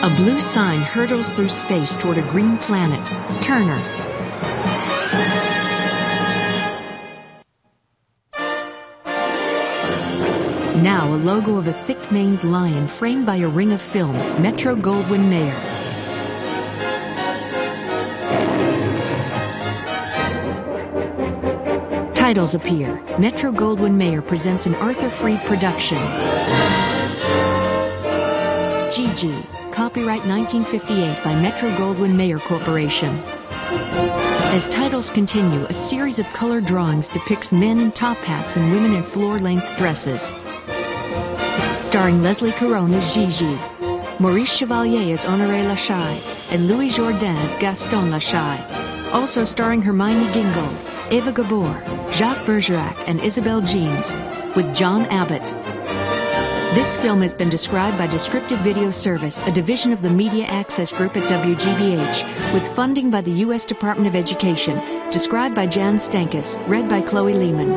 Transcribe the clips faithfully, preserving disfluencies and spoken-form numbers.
A blue sign hurtles through space toward a green planet. Turner. Now a logo of a thick-maned lion framed by a ring of film. Metro-Goldwyn-Mayer. Titles appear. Metro-Goldwyn-Mayer presents an Arthur Freed production. Gigi. Copyright nineteen fifty-eight by Metro-Goldwyn-Mayer Corporation. As titles continue, a series of color drawings depicts men in top hats and women in floor-length dresses. Starring Leslie Caron as Gigi, Maurice Chevalier as Honoré Lachaille, and Louis Jourdain as Gaston Lachaille. Also starring Hermione Gingold, Eva Gabor, Jacques Bergerac, and Isabelle Jeans, with John Abbott. This film has been described by Descriptive Video Service, a division of the Media Access Group at W G B H, with funding by the U S Department of Education. Described by Jan Stankus, read by Chloe Lehman.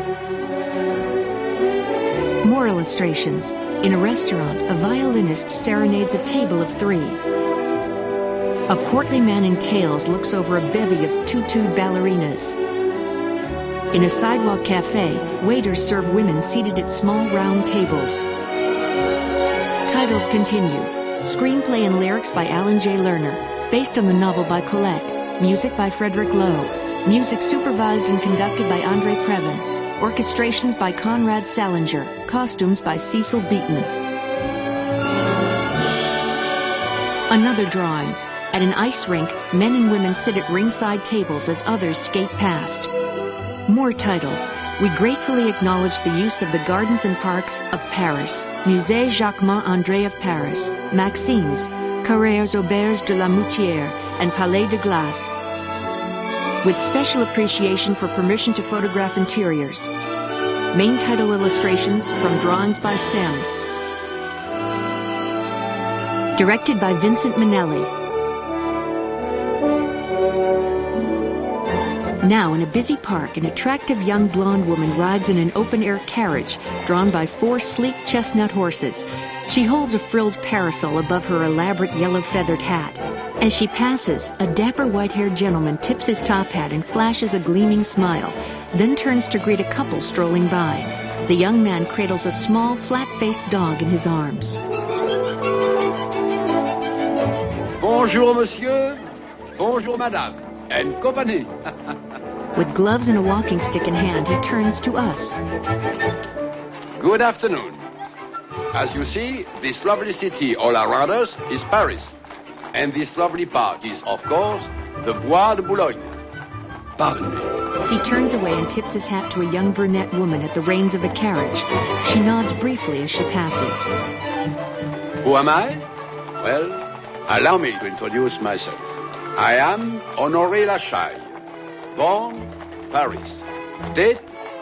More illustrations. In a restaurant, a violinist serenades a table of three. A portly man in tails looks over a bevy of tutued ballerinas. In a sidewalk cafe, waiters serve women seated at small round tables. Titles continue. Screenplay and lyrics by Alan J. Lerner, based on the novel by Colette. Music by Frederick Lowe. Music supervised and conducted by Andre Previn. Orchestrations by Conrad Salinger. Costumes by Cecil Beaton. Another drawing. At an ice rink, men and women sit at ringside tables as others skate past. More titles. We gratefully acknowledge the use of the gardens and parks of Paris, Musée Jacquemart-André of Paris, Maxime's, Carrèr's Auberge de la Moutière, and Palais de Glace. With special appreciation for permission to photograph interiors. Main title illustrations from drawings by Sem. Directed by Vincent Minnelli. Now, in a busy park, an attractive young blonde woman rides in an open-air carriage drawn by four sleek chestnut horses. She holds a frilled parasol above her elaborate yellow feathered hat. As she passes, a dapper white-haired gentleman tips his top hat and flashes a gleaming smile, then turns to greet a couple strolling by. The young man cradles a small, flat-faced dog in his arms. Bonjour, monsieur. Bonjour, madame. And company. With gloves and a walking stick in hand, he turns to us. Good afternoon. As you see, this lovely city all around us is Paris. And this lovely park is, of course, the Bois de Boulogne. Pardon me. He turns away and tips his hat to a young brunette woman at the reins of a carriage. She nods briefly as she passes. Who am I? Well, allow me to introduce myself. I am Honoré Lachaille. Born, Paris. Date?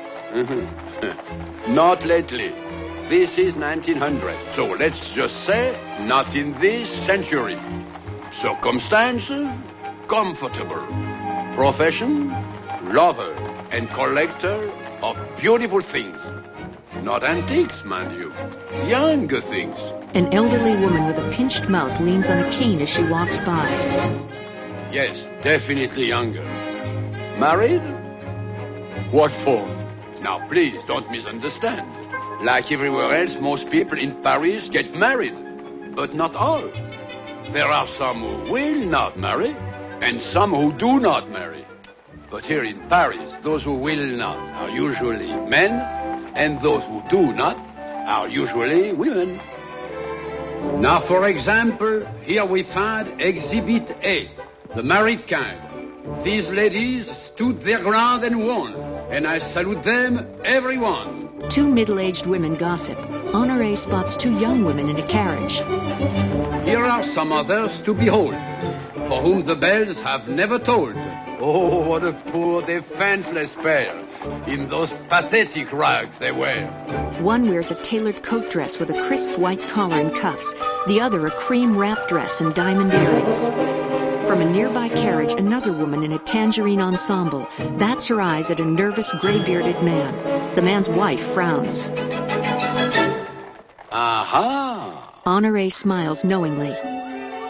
Not lately. This is nineteen hundred. So let's just say, not in this century. Circumstances? Comfortable. Profession? Lover and collector of beautiful things. Not antiques, mind you. Younger things. An elderly woman with a pinched mouth leans on a cane as she walks by. Yes, definitely younger. Married? What for? Now, please don't misunderstand. Like everywhere else, most people in Paris get married. But not all. There are some who will not marry, and some who do not marry. But here in Paris, those who will not are usually men, and those who do not are usually women. Now, for example, here we find Exhibit A, the married kind. These ladies stood their ground and won, and I salute them, everyone. Two middle-aged women gossip. Honoré spots two young women in a carriage. Here are some others to behold, for whom the bells have never tolled. Oh, what a poor, defenseless pair, in those pathetic rags they wear. One wears a tailored coat dress with a crisp white collar and cuffs. The other a cream wrap dress and diamond earrings. From a nearby carriage, another woman in a tangerine ensemble bats her eyes at a nervous, gray-bearded man. The man's wife frowns. Aha! Honoré smiles knowingly.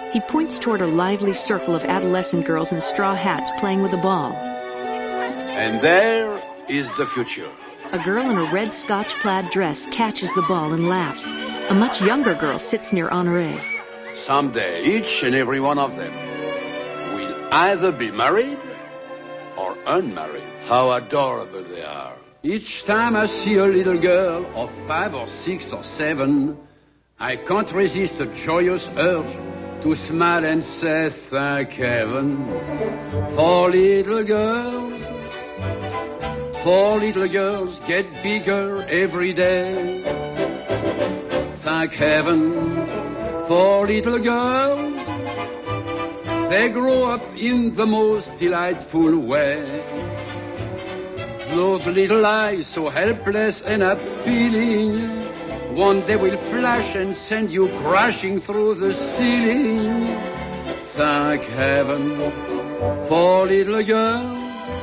He points toward a lively circle of adolescent girls in straw hats playing with a ball. And there is the future. A girl in a red Scotch plaid dress catches the ball and laughs. A much younger girl sits near Honoré. Someday, each and every one of them will either be married or unmarried. How adorable they are. Each time I see a little girl of five or six or seven, I can't resist a joyous urge to smile and say thank heaven for little girls. For little girls get bigger every day. Thank heaven for little girls. They grow up in the most delightful way. Those little eyes so helpless and appealing, one day will flash and send you crashing through the ceiling. Thank heaven for little girls.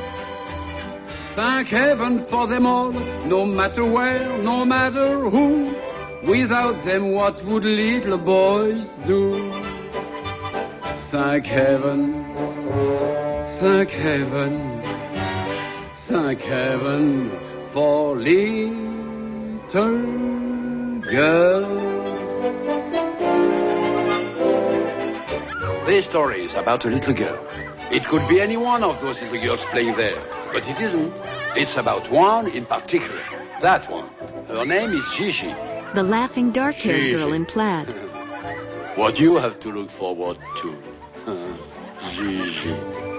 Thank heaven for them all, no matter where, no matter who. Without them, what would little boys do? Thank heaven, thank heaven, thank heaven for little girls. This story is about a little girl. It could be any one of those little girls playing there, but it isn't. It's about one in particular, that one. Her name is Gigi. The laughing dark-haired girl in plaid. What you have to look forward to, Gigi.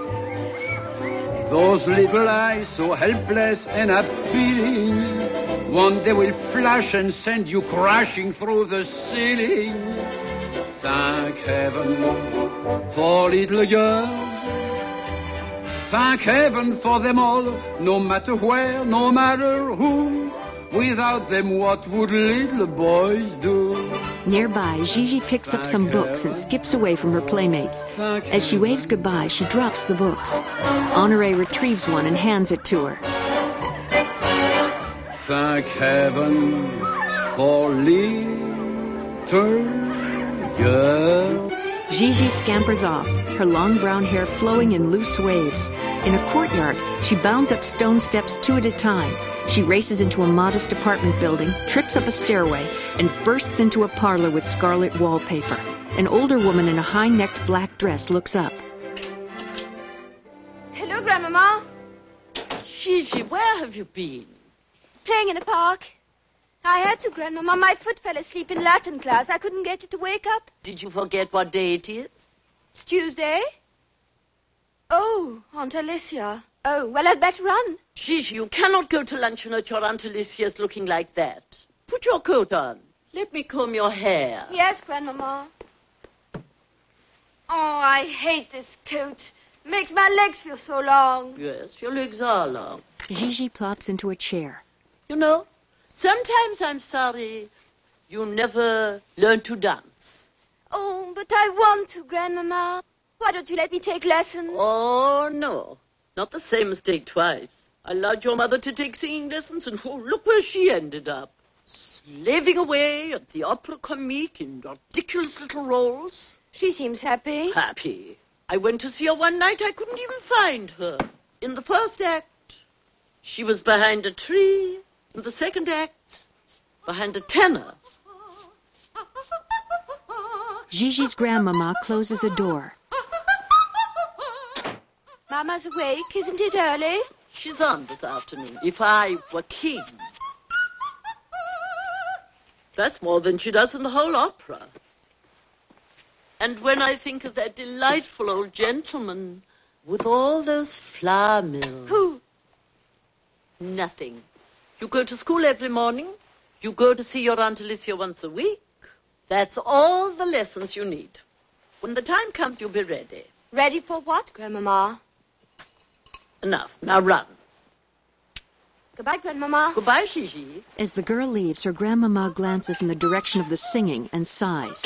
Those little eyes so helpless and appealing, one day will flash and send you crashing through the ceiling. Thank heaven for little girls. Thank heaven for them all, no matter where, no matter who. Without them, what would little boys do? Nearby, Gigi picks up some books and skips away from her playmates. As she waves goodbye, she drops the books. Honoré retrieves one and hands it to her. Thank heaven for little girl. Gigi scampers off, her long brown hair flowing in loose waves. In a courtyard, she bounds up stone steps two at a time. She races into a modest apartment building, trips up a stairway, and bursts into a parlor with scarlet wallpaper. An older woman in a high-necked black dress looks up. Hello, Grandmama. Gigi, where have you been? Playing in the park. I had to, Grandmama. My foot fell asleep in Latin class. I couldn't get it to wake up. Did you forget what day it is? It's Tuesday. Oh, Aunt Alicia. Oh, well, I'd better run. Gigi, you cannot go to luncheon at your Aunt Alicia's looking like that. Put your coat on. Let me comb your hair. Yes, Grandmama. Oh, I hate this coat. Makes my legs feel so long. Yes, your legs are long. Gigi plops into a chair. You know, sometimes I'm sorry you never learned to dance. Oh, but I want to, Grandmama. Why don't you let me take lessons? Oh, no. Not the same mistake twice. I allowed your mother to take singing lessons, and oh, look where she ended up. Slaving away at the Opera Comique in ridiculous little roles. She seems happy. Happy. I went to see her one night. I couldn't even find her. In the first act, she was behind a tree. In the second act, behind a tenor. Gigi's grandmama closes a door. Mama's awake. Isn't it early? She's on this afternoon. If I were king. That's more than she does in the whole opera. And when I think of that delightful old gentleman with all those flour mills. Who? Nothing. You go to school every morning. You go to see your Aunt Alicia once a week. That's all the lessons you need. When the time comes, you'll be ready. Ready for what, Grandmama? Enough. Now run. Goodbye, Grandmama. Goodbye, Gigi. As the girl leaves, her grandmama glances in the direction of the singing and sighs.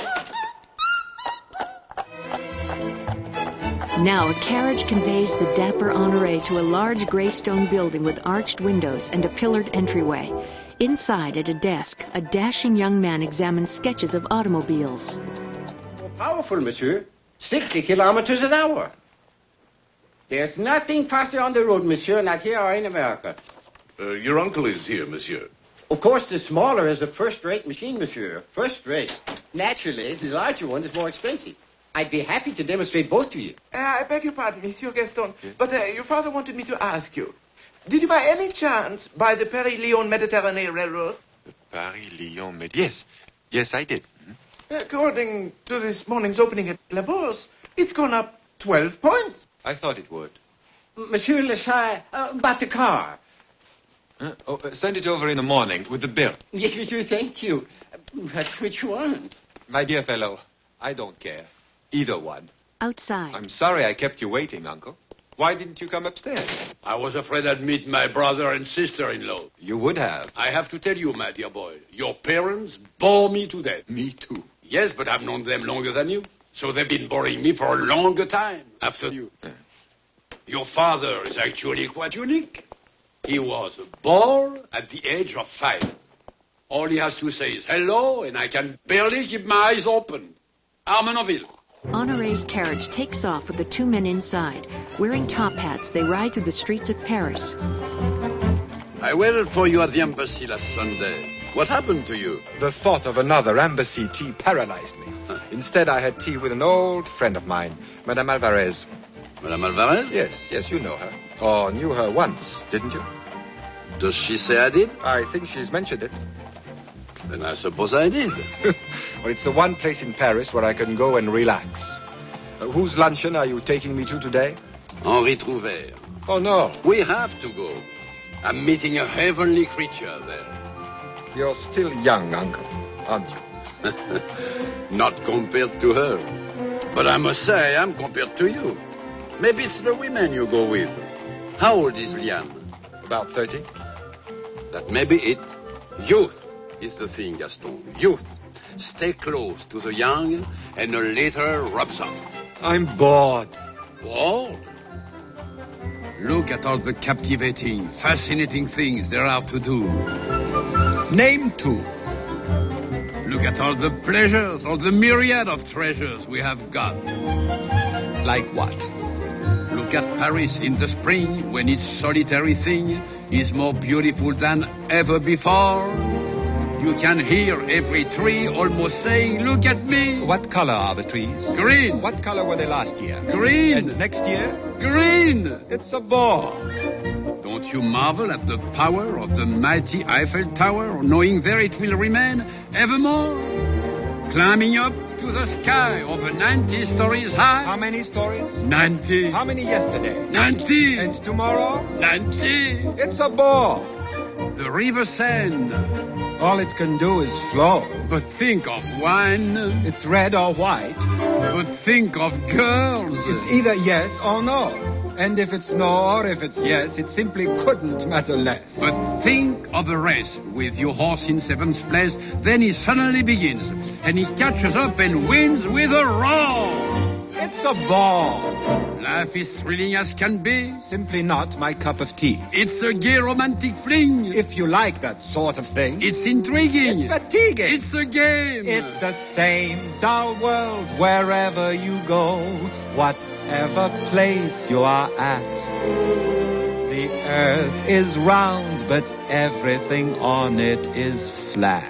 Now a carriage conveys the dapper Honoré to a large gray stone building with arched windows and a pillared entryway. Inside, at a desk, a dashing young man examines sketches of automobiles. Powerful, monsieur. sixty kilometers an hour. There's nothing faster on the road, monsieur, not here or in America. Uh, your uncle is here, monsieur. Of course, the smaller is a first-rate machine, monsieur. First-rate. Naturally, the larger one is more expensive. I'd be happy to demonstrate both to you. Uh, I beg your pardon, Monsieur Gaston, yes? but uh, your father wanted me to ask you. Did you by any chance buy the Paris-Lyon Mediterranean Railroad? The Paris-Lyon Med... Yes. Yes, I did. Hmm? According to this morning's opening at La Bourse, it's gone up twelve points. I thought it would. Monsieur Lechai, uh, about the car. Huh? Oh, uh, send it over in the morning with the bill. Yes, monsieur, thank you. But which one? My dear fellow, I don't care. Either one. Outside. I'm sorry I kept you waiting, Uncle. Why didn't you come upstairs? I was afraid I'd meet my brother and sister-in-law. You would have. I have to tell you, my dear boy, your parents bore me to death. Me too. Yes, but I've known them longer than you. So they've been boring me for a longer time after you. Yeah. Your father is actually quite unique. He was born at the age of five. All he has to say is hello, and I can barely keep my eyes open. Armenonville. Honoré's carriage takes off with the two men inside. Wearing top hats, they ride through the streets of Paris. I waited for you at the embassy last Sunday. What happened to you? The thought of another embassy tea paralyzed me. Huh. Instead, I had tea with an old friend of mine, Madame Alvarez. Madame Alvarez? Yes, yes, you know her. Or knew her once, didn't you? Does she say I did? I think she's mentioned it. Then I suppose I did. Well, it's the one place in Paris where I can go and relax. Uh, whose luncheon are you taking me to today? Henri Trouvert. Oh, no. We have to go. I'm meeting a heavenly creature there. You're still young, Uncle, aren't you? Not compared to her. But I must say, I'm compared to you. Maybe it's the women you go with. How old is Liane? About thirty. That may be it. Youth is the thing, Gaston. Youth. Stay close to the young, and later rubs up. I'm bored. Bored? Look at all the captivating, fascinating things there are to do. Name two. Look at all the pleasures, all the myriad of treasures we have got. Like what? Look at Paris in the spring, when its solitary thing is more beautiful than ever before. You can hear every tree almost saying, look at me. What color are the trees? Green. What color were they last year? Green. And next year? Green. It's a bore. Don't you marvel at the power of the mighty Eiffel Tower, knowing there it will remain evermore? Climbing up to the sky over ninety stories high. How many stories? Ninety. How many yesterday? Ninety. And tomorrow? Ninety. It's a bore. The River Seine. All it can do is flow. But think of wine. It's red or white. But think of girls. It's either yes or no. And if it's no or if it's yes, it simply couldn't matter less. But think of a race with your horse in seventh place, then he suddenly begins, and he catches up and wins with a roar. It's a bore. Life is thrilling as can be. Simply not my cup of tea. It's a gay romantic fling. If you like that sort of thing. It's intriguing. It's fatiguing. It's a game. It's the same dull world wherever you go. Whatever place you are at. The earth is round, but everything on it is flat.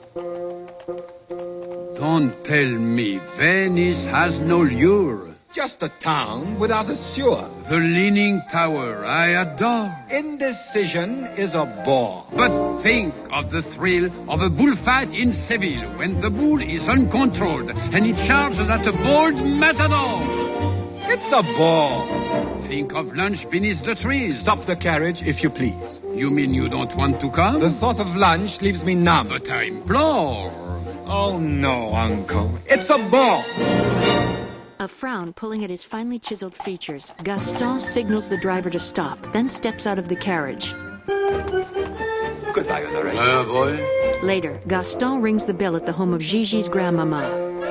Don't tell me Venice has no lure. Just a town without a sewer. The Leaning Tower I adore. Indecision is a bore. But think of the thrill of a bullfight in Seville when the bull is uncontrolled and it charges at a bold matador. It's a bore. Think of lunch beneath the trees. Stop the carriage, if you please. You mean you don't want to come? The thought of lunch leaves me numb. But I implore. Oh, no, Uncle. It's a bore. A frown pulling at his finely chiseled features, Gaston signals the driver to stop, then steps out of the carriage. Goodbye, Honoré. Uh, boy. Later, Gaston rings the bell at the home of Gigi's grandmama.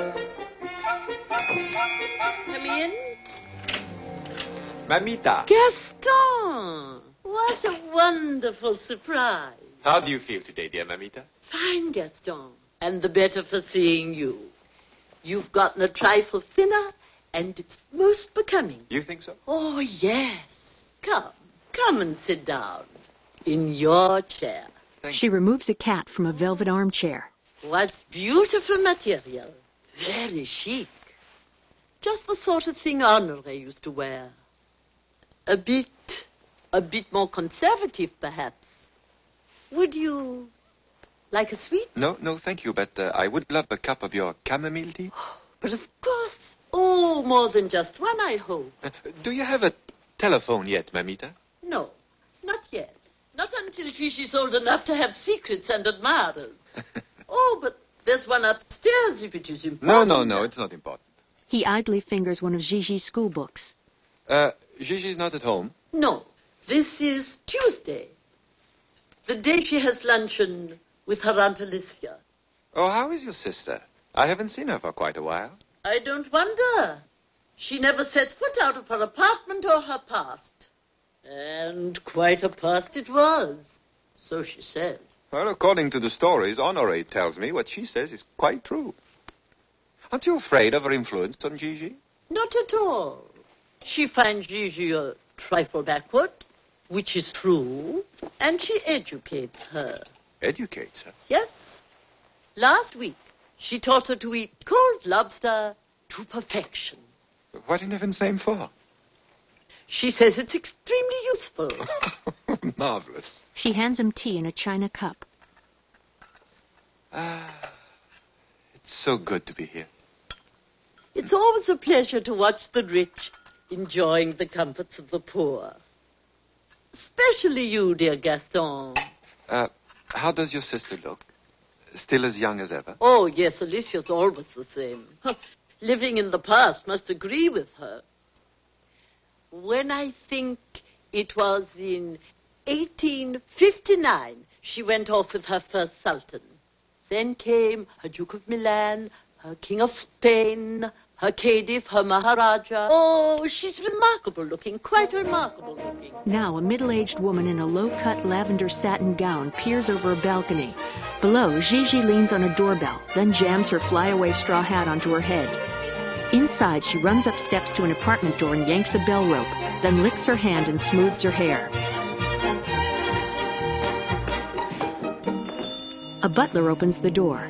Come in. Mamita. Gaston! What a wonderful surprise. How do you feel today, dear Mamita? Fine, Gaston. And the better for seeing you. You've gotten a trifle thinner And it's most becoming. You think so? Oh, yes. Come, come and sit down. In your chair. Thank she removes a cat from a velvet armchair. What beautiful material. Very chic. Just the sort of thing Honoré used to wear. A bit, a bit more conservative, perhaps. Would you like a sweet? No, no, thank you, but uh, I would love a cup of your chamomile tea. But of course. Oh, more than just one, I hope. Uh, do you have a telephone yet, Mamita? No, not yet. Not until she's old enough to have secrets and admirers. Oh, but there's one upstairs if it is important. No, no, no, it's not important. He idly fingers one of Gigi's school books. Uh, Gigi's not at home? No, this is Tuesday. The day she has luncheon with her Aunt Alicia. Oh, how is your sister? I haven't seen her for quite a while. I don't wonder. She never set foot out of her apartment or her past. And quite a past it was. So she said. Well, according to the stories, Honoré tells me what she says is quite true. Aren't you afraid of her influence on Gigi? Not at all. She finds Gigi a trifle backward, which is true, and she educates her. Educates her? Yes. Last week, she taught her to eat cold lobster to perfection. What in heaven's name for? She says it's extremely useful. Marvelous. She hands him tea in a china cup. Ah, it's so good to be here. It's always a pleasure to watch the rich enjoying the comforts of the poor. Especially you, dear Gaston. Uh, how does your sister look? Still as young as ever? Oh, yes, Alicia's always the same. Living in the past must agree with her. When I think it was in eighteen fifty-nine, she went off with her first sultan. Then came her Duke of Milan, her King of Spain, her Khedive, her Maharaja. Oh, she's remarkable looking, quite remarkable looking. Now a middle-aged woman in a low-cut lavender satin gown peers over a balcony. Below, Gigi leans on a doorbell, then jams her flyaway straw hat onto her head. Inside, she runs up steps to an apartment door and yanks a bell rope, then licks her hand and smooths her hair. A butler opens the door.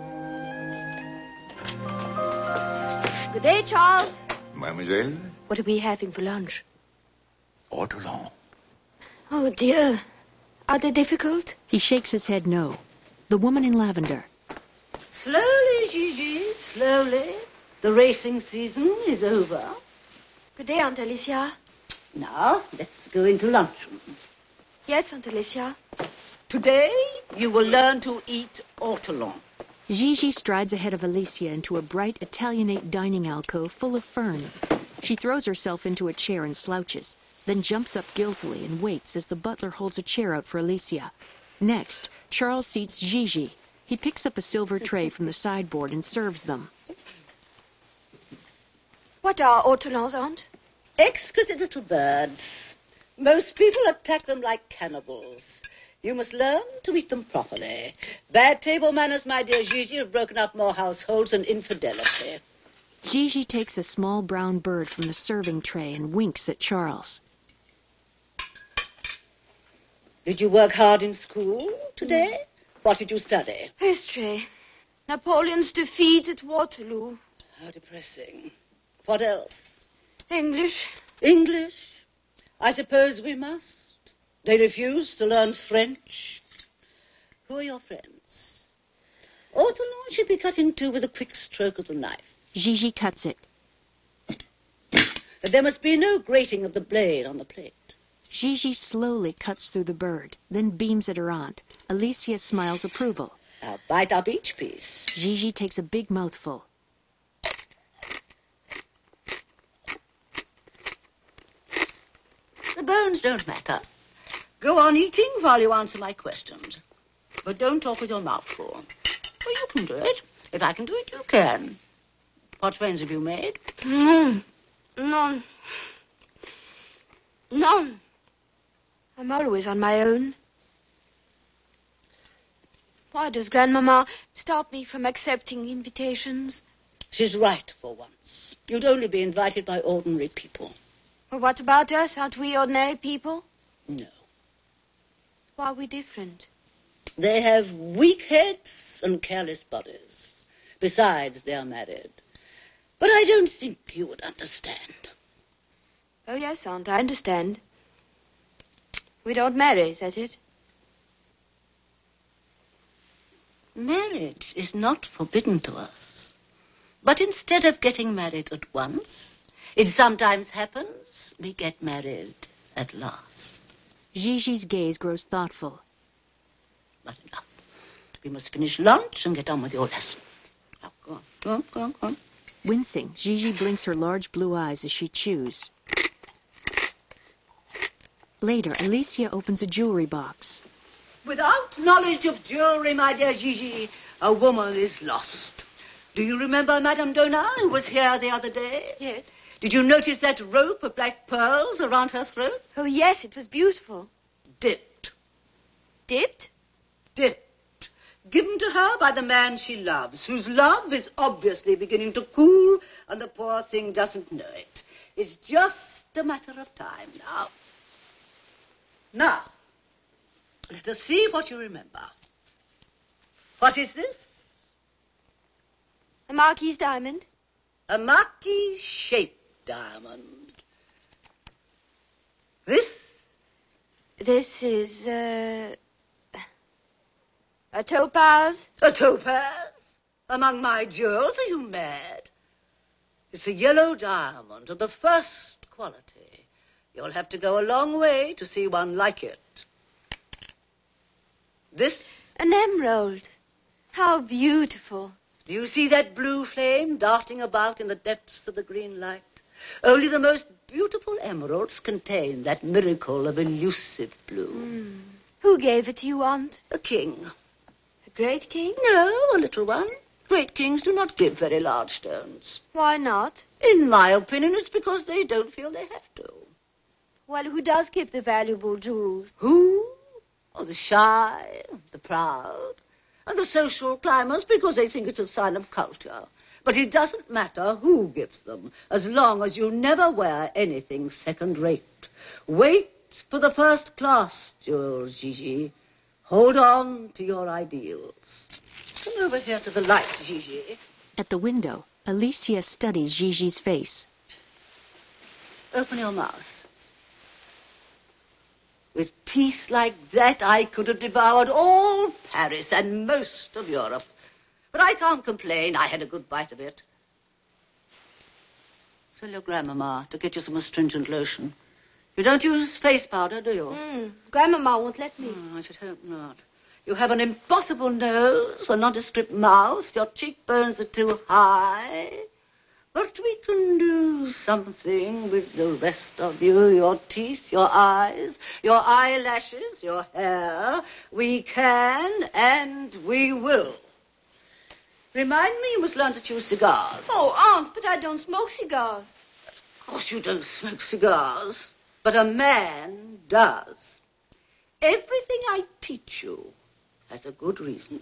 Good day, Charles. Mademoiselle? What are we having for lunch? Ortolan. Oh, dear. Are they difficult? He shakes his head no. The woman in lavender. Slowly, Gigi, slowly. The racing season is over. Good day, Aunt Alicia. Now, let's go into luncheon. Yes, Aunt Alicia. Today, you will learn to eat ortolan. Gigi strides ahead of Alicia into a bright Italianate dining alcove full of ferns. She throws herself into a chair and slouches, then jumps up guiltily and waits as the butler holds a chair out for Alicia. Next, Charles seats Gigi. He picks up a silver tray from the sideboard and serves them. What are ortolans, Aunt? Exquisite little birds. Most people attack them like cannibals. You must learn to eat them properly. Bad table manners, my dear Gigi, have broken up more households than infidelity. Gigi takes a small brown bird from the serving tray and winks at Charles. Did you work hard in school today? What did you study? History. Napoleon's defeat at Waterloo. How depressing. What else? English. English? I suppose we must. They refuse to learn French. Who are your friends? Ortolan should be cut in two with a quick stroke of the knife. Gigi cuts it. There must be no grating of the blade on the plate. Gigi slowly cuts through the bird, then beams at her aunt. Alicia smiles approval. Now bite up each piece. Gigi takes a big mouthful. The bones don't matter. Go on eating while you answer my questions. But don't talk with your mouth full. Well, you can do it. If I can do it, you can. What friends have you made? Mm. None. None. I'm always on my own. Why does Grandmama stop me from accepting invitations? She's right for once. You'd only be invited by ordinary people. Well, what about us? Aren't we ordinary people? No. Why are we different? They have weak heads and careless bodies. Besides, they are married. But I don't think you would understand. Oh, yes, Aunt, I understand. We don't marry, is that it? Marriage is not forbidden to us. But instead of getting married at once, it sometimes happens we get married at last. Gigi's gaze grows thoughtful. But enough. We must finish lunch and get on with your lesson. Now, go on, go on, go on, go on. Wincing, Gigi blinks her large blue eyes as she chews. Later, Alicia opens a jewelry box. Without knowledge of jewelry, my dear Gigi, a woman is lost. Do you remember Madame Donat, who was here the other day? Yes. Did you notice that rope of black pearls around her throat? Oh, yes, it was beautiful. Dipped. Dipped? Dipped. Given to her by the man she loves, whose love is obviously beginning to cool, and the poor thing doesn't know it. It's just a matter of time now. Now, let us see what you remember. What is this? A Marquise diamond. A Marquise-shaped diamond. This? This is, uh... a topaz. A topaz? Among my jewels? Are you mad? It's a yellow diamond of the first quality. You'll have to go a long way to see one like it. This? An emerald. How beautiful. Do you see that blue flame darting about in the depths of the green light? Only the most beautiful emeralds contain that miracle of elusive blue. Mm. Who gave it to you, Aunt? A king. A great king? No, a little one. Great kings do not give very large stones. Why not? In my opinion, it's because they don't feel they have to. Well, who does give the valuable jewels? Who? Oh, the shy, the proud, and the social climbers, because they think it's a sign of culture. But it doesn't matter who gives them, as long as you never wear anything second-rate. Wait for the first-class jewels, Gigi. Hold on to your ideals. Come over here to the light, Gigi. At the window, Alicia studies Gigi's face. Open your mouth. With teeth like that, I could have devoured all Paris and most of Europe. But I can't complain. I had a good bite of it. Tell your grandmama to get you some astringent lotion. You don't use face powder, do you? Mm, Grandmama won't let me. Oh, I should hope not. You have an impossible nose, a nondescript mouth. Your cheekbones are too high. But we can do something with the rest of you, your teeth, your eyes, your eyelashes, your hair. We can and we will. Remind me, you must learn to chew cigars. Oh, Aunt, but I don't smoke cigars. Of course you don't smoke cigars, but a man does. Everything I teach you has a good reason.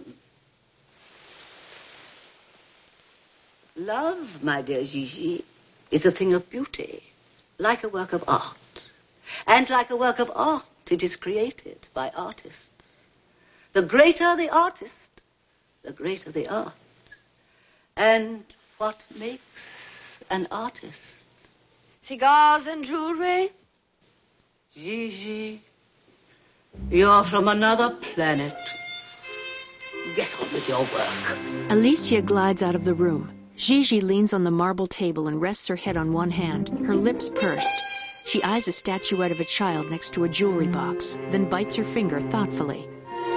Love, my dear Gigi, is a thing of beauty, like a work of art. And like a work of art, it is created by artists. The greater the artist, the greater the art. And what makes an artist? Cigars and jewelry? Gigi, you're from another planet. Get on with your work. Alicia glides out of the room. Gigi leans on the marble table and rests her head on one hand, her lips pursed. She eyes a statuette of a child next to a jewelry box, then bites her finger thoughtfully.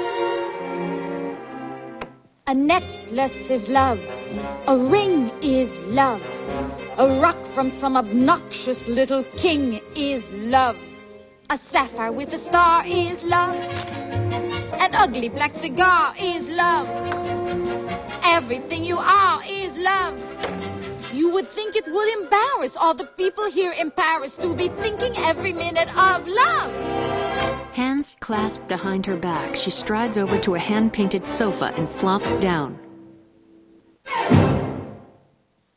A necklace is love. A ring is love. A rock from some obnoxious little king is love. A sapphire with a star is love. An ugly black cigar is love. Everything you are is love. You would think it would embarrass all the people here in Paris to be thinking every minute of love. Hands clasped behind her back, she strides over to a hand-painted sofa and flops down.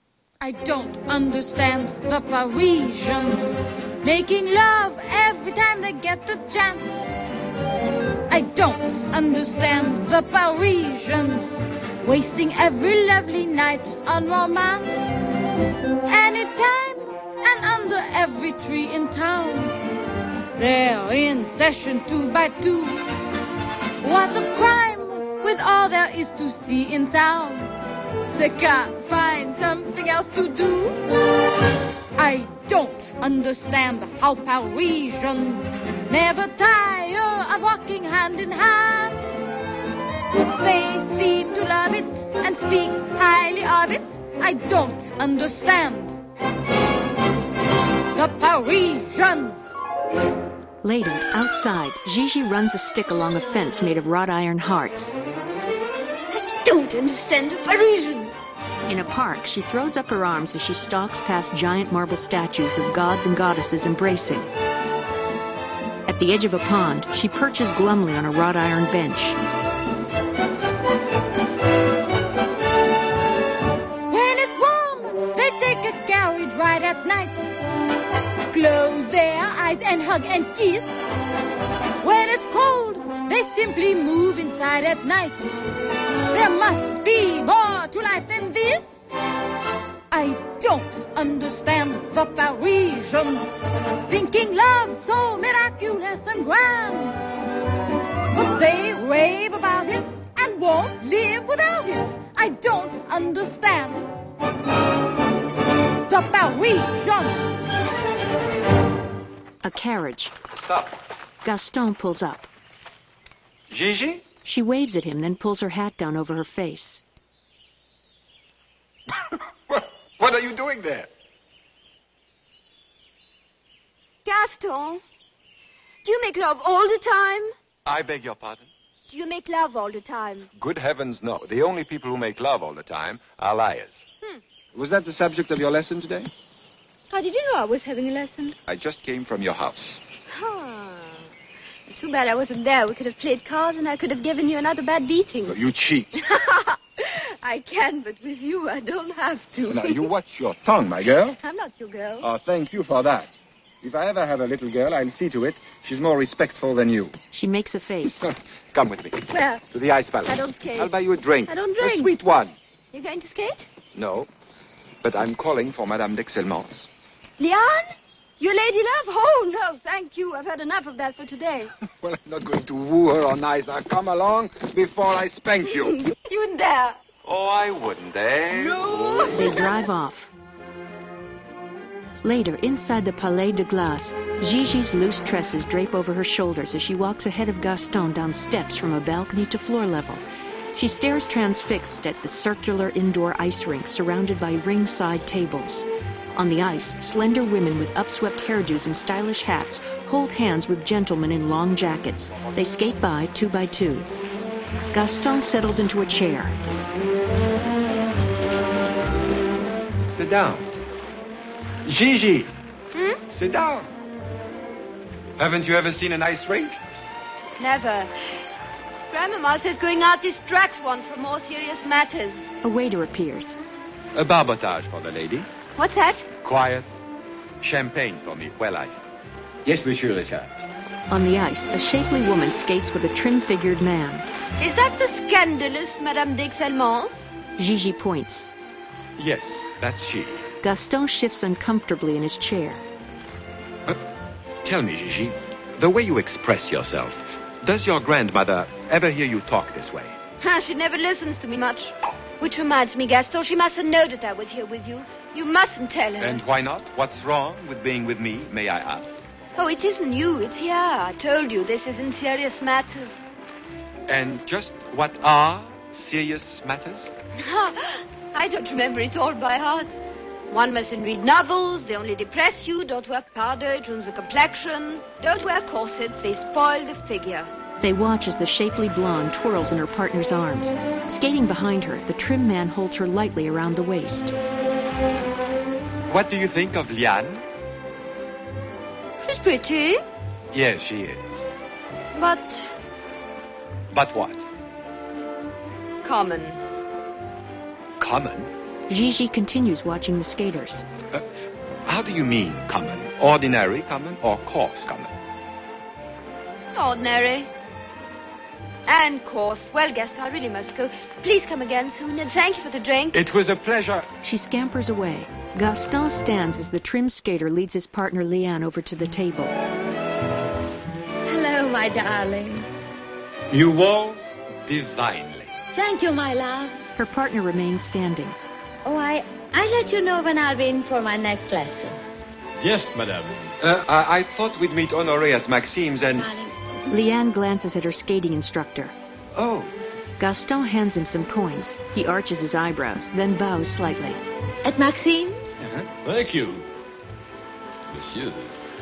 I don't understand the Parisians making love every time they get the chance. I don't understand the Parisians wasting every lovely night on romance. Anytime and under every tree in town, they're in session two by two. What a crime with all there is to see in town. They can't find something else to do. I don't understand how Parisians never tire of walking hand in hand. But they seem to love it and speak highly of it. I don't understand the Parisians. Later, outside, Gigi runs a stick along a fence made of wrought iron hearts. I don't understand the Parisians. In a park, she throws up her arms as she stalks past giant marble statues of gods and goddesses embracing. At the edge of a pond, she perches glumly on a wrought iron bench. When it's warm, they take a carriage ride at night. Close their eyes and hug and kiss. When it's cold, they simply move inside at night. There must be more to life than this. I don't understand the Parisians thinking love so miraculous and grand. But they rave about it and won't live without it. I don't understand the Parisians. A carriage. Stop. Gaston pulls up. Gigi? She waves at him, then pulls her hat down over her face. what, what are you doing there? Gaston, do you make love all the time? I beg your pardon? Do you make love all the time? Good heavens, no. The only people who make love all the time are liars. Hmm. Was that the subject of your lesson today? How did you know I was having a lesson? I just came from your house. Huh. Too bad I wasn't there. We could have played cards and I could have given you another bad beating. So you cheat. I can, but with you I don't have to. Now, you watch your tongue, my girl. I'm not your girl. Oh, thank you for that. If I ever have a little girl, I'll see to it she's more respectful than you. She makes a face. Come with me. Where? To the ice palace. I don't skate. I'll buy you a drink. I don't drink. A sweet one. You're going to skate? No, but I'm calling for Madame d'Excelmance. Liane? Your lady love? Oh, no, thank you. I've had enough of that for today. Well, I'm not going to woo her on ice. Now, come along before I spank you. You wouldn't dare. Oh, I wouldn't, eh? No. They drive off. Later, inside the Palais de Glace, Gigi's loose tresses drape over her shoulders as she walks ahead of Gaston down steps from a balcony to floor level. She stares transfixed at the circular indoor ice rink surrounded by ringside tables. On the ice, slender women with upswept hairdos and stylish hats hold hands with gentlemen in long jackets. They skate by two by two. Gaston settles into a chair. Sit down. Gigi! Hmm? Sit down. Haven't you ever seen an ice rink? Never. Grandmama says going out distracts one from more serious matters. A waiter appears. A barbotage for the lady. What's that? Quiet. Champagne for me, well iced. Yes, Monsieur le Chef. On the ice, a shapely woman skates with a trim-figured man. Is that the scandalous Madame d'Excelmance? Gigi points. Yes, that's she. Gaston shifts uncomfortably in his chair. Uh, tell me, Gigi, the way you express yourself, does your grandmother ever hear you talk this way? Huh, she never listens to me much. Which reminds me, Gaston, she mustn't know that I was here with you. You mustn't tell her. And why not? What's wrong with being with me, may I ask? Oh, it isn't you, it's here. I told you, this isn't serious matters. And just what are serious matters? I don't remember it all by heart. One mustn't read novels, they only depress you. Don't wear powder, it ruins the complexion. Don't wear corsets, they spoil the figure. They watch as the shapely blonde twirls in her partner's arms. Skating behind her, the trim man holds her lightly around the waist. What do you think of Liane? She's pretty. Yes, she is. But But what? common. Common? Gigi continues watching the skaters. Uh, how do you mean common? Ordinary common or coarse common? Ordinary. And course. Well, Gaston, I really must go. Please come again soon, and thank you for the drink. It was a pleasure. She scampers away. Gaston stands as the trim skater leads his partner Leanne over to the table. Hello, my darling. You waltz divinely. Thank you, my love. Her partner remains standing. Oh, I, I'll let you know when I'll be in for my next lesson. Yes, madame. Uh, I, I thought we'd meet Honoré at Maxime's and... Darling. Leanne glances at her skating instructor. Oh. Gaston hands him some coins. He arches his eyebrows, then bows slightly. At Maxime's? Uh-huh. Thank you. Monsieur.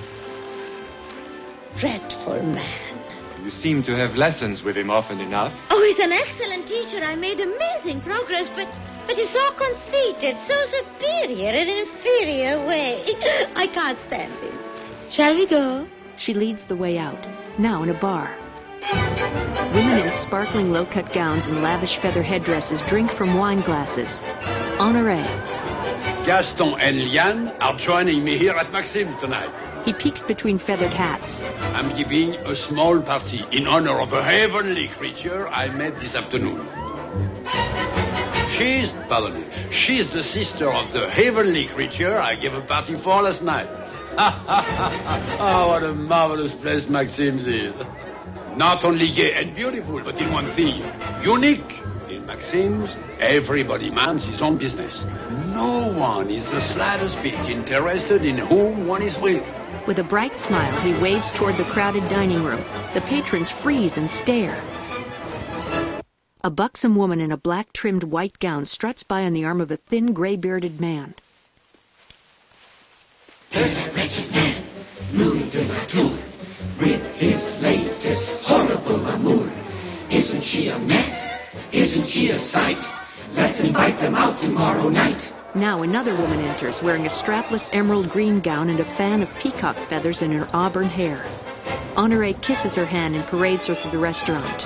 Dreadful man. You seem to have lessons with him often enough. Oh, he's an excellent teacher. I made amazing progress, but... But he's so conceited, so superior in an inferior way. I can't stand him. Shall we go? She leads the way out. Now in a bar. Women in sparkling low-cut gowns and lavish feather headdresses drink from wine glasses. Honoré. Gaston and Leanne are joining me here at Maxime's tonight. He peeks between feathered hats. I'm giving a small party in honor of a heavenly creature I met this afternoon. She's, pardon me, she's the sister of the heavenly creature I gave a party for last night. Oh, what a marvelous place Maxime's is. Not only gay and beautiful, but in one thing, unique. In Maxime's, everybody minds his own business. No one is the slightest bit interested in whom one is with. With a bright smile, he waves toward the crowded dining room. The patrons freeze and stare. A buxom woman in a black-trimmed white gown struts by on the arm of a thin, gray-bearded man. There's a wretched man, Louis de la Tour, with his latest horrible amour. Isn't she a mess? Isn't she a sight? Let's invite them out tomorrow night. Now another woman enters, wearing a strapless emerald green gown and a fan of peacock feathers in her auburn hair. Honoré kisses her hand and parades her through the restaurant.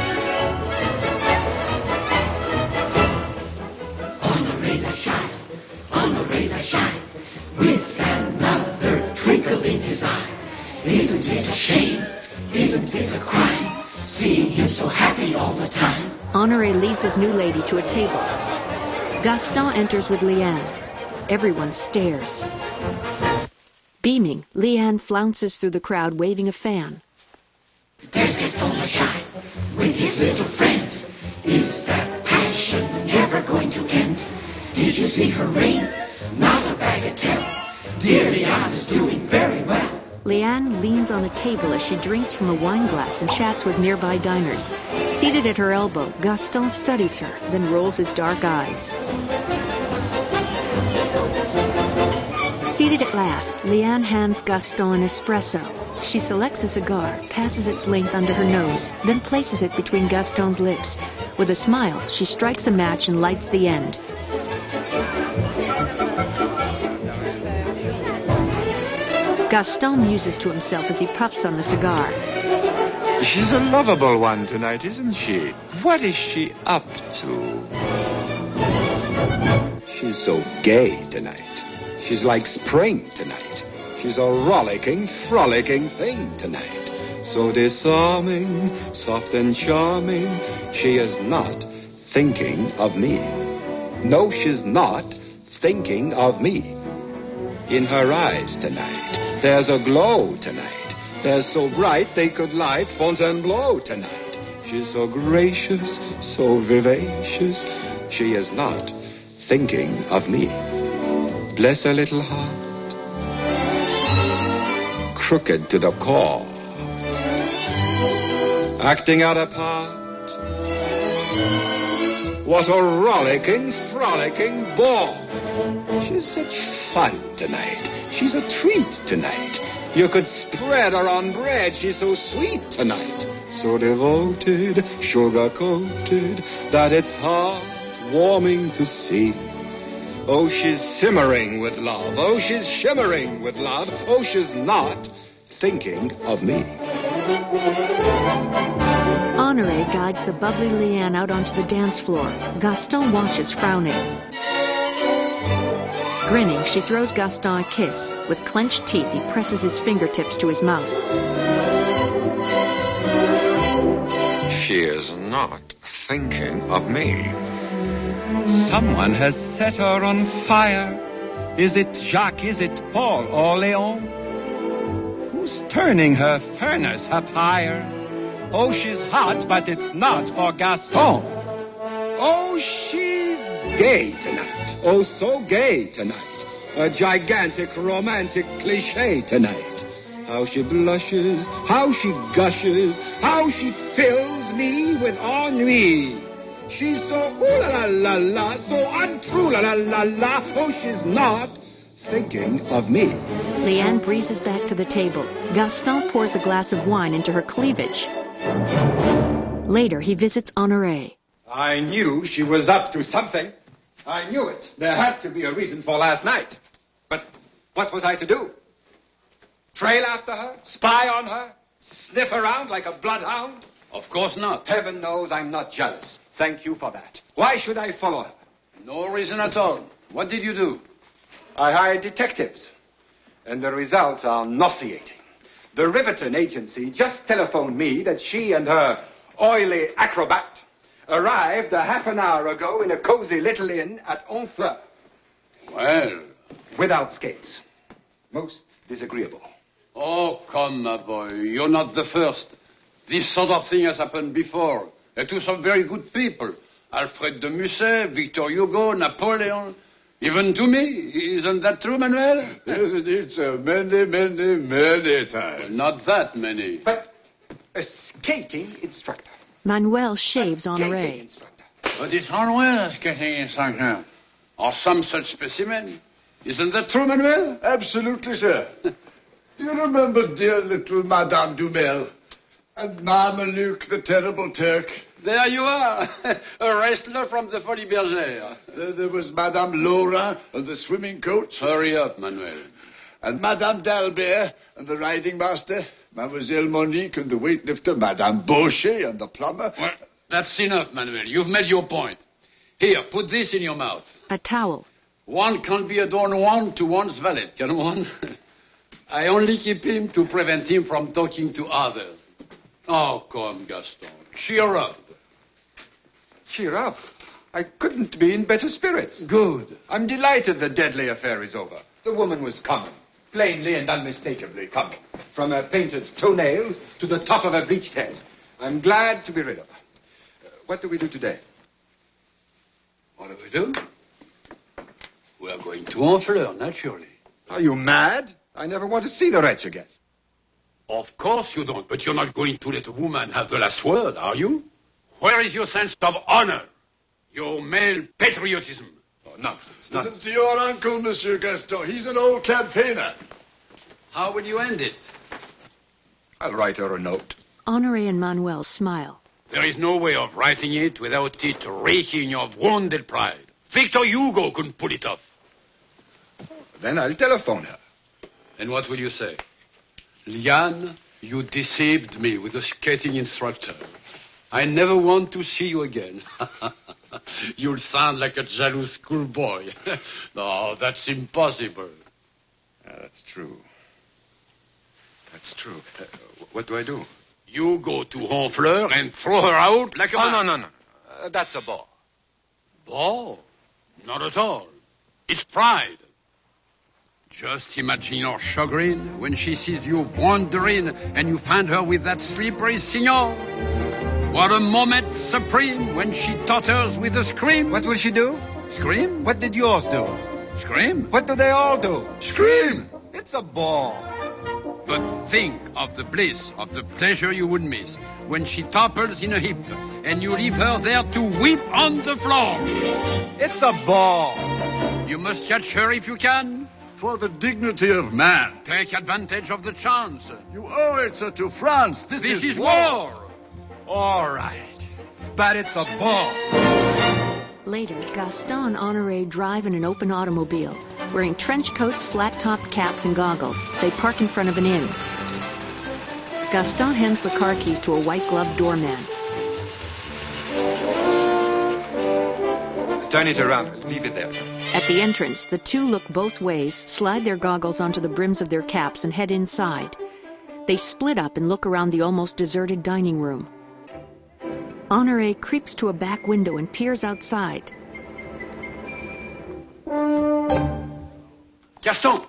Honoré la Shine, Honoré la Shine, with another twinkle in his eye. Isn't it a shame? Isn't it a crime? Seeing him so happy all the time. Honoré leads his new lady to a table. Gaston enters with Leanne. Everyone stares. Beaming, Leanne flounces through the crowd waving a fan. There's Gaston la Shine with his little friend. Is that passion never going to end? Did you see her ring? Not a bagatelle. Dear Leanne is doing very well. Leanne leans on a table as she drinks from a wine glass and chats with nearby diners. Seated at her elbow, Gaston studies her, then rolls his dark eyes. Seated at last, Leanne hands Gaston an espresso. She selects a cigar, passes its length under her nose, then places it between Gaston's lips. With a smile, she strikes a match and lights the end. Gaston muses to himself as he puffs on the cigar. She's a lovable one tonight, isn't she? What is she up to? She's so gay tonight. She's like spring tonight. She's a rollicking, frolicking thing tonight. So disarming, soft and charming, she is not thinking of me. No, she's not thinking of me. In her eyes tonight, there's a glow tonight. They're so bright they could light Fontainebleau tonight. She's so gracious, so vivacious, she is not thinking of me. Bless her little heart, crooked to the core, acting out a part. What a rollicking, frolicking ball. She's such fun tonight. She's a treat tonight. You could spread her on bread. She's so sweet tonight. So devoted, sugar-coated, that it's heart-warming to see. Oh, she's simmering with love. Oh, she's shimmering with love. Oh, she's not thinking of me. Honoré guides the bubbly Leanne out onto the dance floor. Gaston watches, frowning. Grinning, she throws Gaston a kiss. With clenched teeth, he presses his fingertips to his mouth. She is not thinking of me. Someone has set her on fire. Is it Jacques? Is it Paul or Léon? Who's turning her furnace up higher? Oh, she's hot, but it's not for Gaston. Oh, she's gay tonight. Oh, so gay tonight. A gigantic romantic cliche tonight. How she blushes, how she gushes, how she fills me with ennui. She's so ooh la la la la, so untrue la la la la. Oh, she's not thinking of me. Leanne breezes back to the table. Gaston pours a glass of wine into her cleavage. Later, he visits Honoré. I knew she was up to something. I knew it. There had to be a reason for last night. But what was I to do? Trail after her? Spy on her? Sniff around like a bloodhound? Of course not. Heaven knows I'm not jealous. Thank you for that. Why should I follow her? No reason at all. What did you do? I hired detectives, and the results are nauseating. The Riverton agency just telephoned me that she and her oily acrobat arrived a half an hour ago in a cozy little inn at Honfleur. Well... Without skates. Most disagreeable. Oh, come, my boy. You're not the first. This sort of thing has happened before. And to some very good people. Alfred de Musset, Victor Hugo, Napoleon. Even to me. Isn't that true, Manuel? Yes, indeed, sir. Many, many, many times. Well, not that many. But a skating instructor. Manuel shaves Honoré. But it's Manuel, skating instructor. Or some such specimen. Isn't that true, Manuel? Absolutely, sir. Do you remember dear little Madame Dumel? And Marmaluke, the terrible Turk? There you are. A wrestler from the Folies Bergère. There, there was Madame Laura and the swimming coach. Hurry up, Manuel. And Madame Dalbert and the riding master. Mademoiselle Monique and the weightlifter. Madame Baucher and the plumber. Well, that's enough, Manuel. You've made your point. Here, put this in your mouth. A towel. One can't be a Don Juan to one's valet, can one? I only keep him to prevent him from talking to others. Oh, come, Gaston. Cheer up. Cheer up? I couldn't be in better spirits. Good. I'm delighted the deadly affair is over. The woman was coming. Plainly and unmistakably coming. From her painted toenails to the top of her bleached head. I'm glad to be rid of her. Uh, what do we do today? What do we do? We are going to Honfleur, naturally. Are you mad? I never want to see the wretch again. Of course you don't, but you're not going to let a woman have the last word, are you? Where is your sense of honor? Your male patriotism? Oh, nonsense, nonsense. Listen to your uncle, Monsieur Gaston. He's an old campaigner. How will you end it? I'll write her a note. Honoré and Manuel smile. There is no way of writing it without it raking your wounded pride. Victor Hugo couldn't pull it off. Then I'll telephone her. And what will you say? Liane, you deceived me with a skating instructor. I never want to see you again. You'll sound like a jealous schoolboy. No, that's impossible. Yeah, that's true. That's true. Uh, what do I do? You go to Honfleur and throw her out like a... Oh, no, no, no. Uh, that's a ball. Ball? Not at all. It's pride. Just imagine your chagrin when she sees you wandering and you find her with that slippery signal. What a moment supreme when she totters with a scream. What will she do? Scream? What did yours do? Scream? What do they all do? Scream! It's a ball. But think of the bliss, of the pleasure you would miss when she topples in a heap and you leave her there to weep on the floor. It's a ball. You must catch her if you can. For the dignity of man. Take advantage of the chance. You owe it, sir, to France. This, this is, is war. war. All right. But it's a ball. Later, Gaston and Honoré drive in an open automobile. Wearing trench coats, flat-topped caps, and goggles, they park in front of an inn. Gaston hands the car keys to a white-gloved doorman. Turn it around. Leave it there. At the entrance, the two look both ways, slide their goggles onto the brims of their caps, and head inside. They split up and look around the almost deserted dining room. Honoré creeps to a back window and peers outside. Gaston!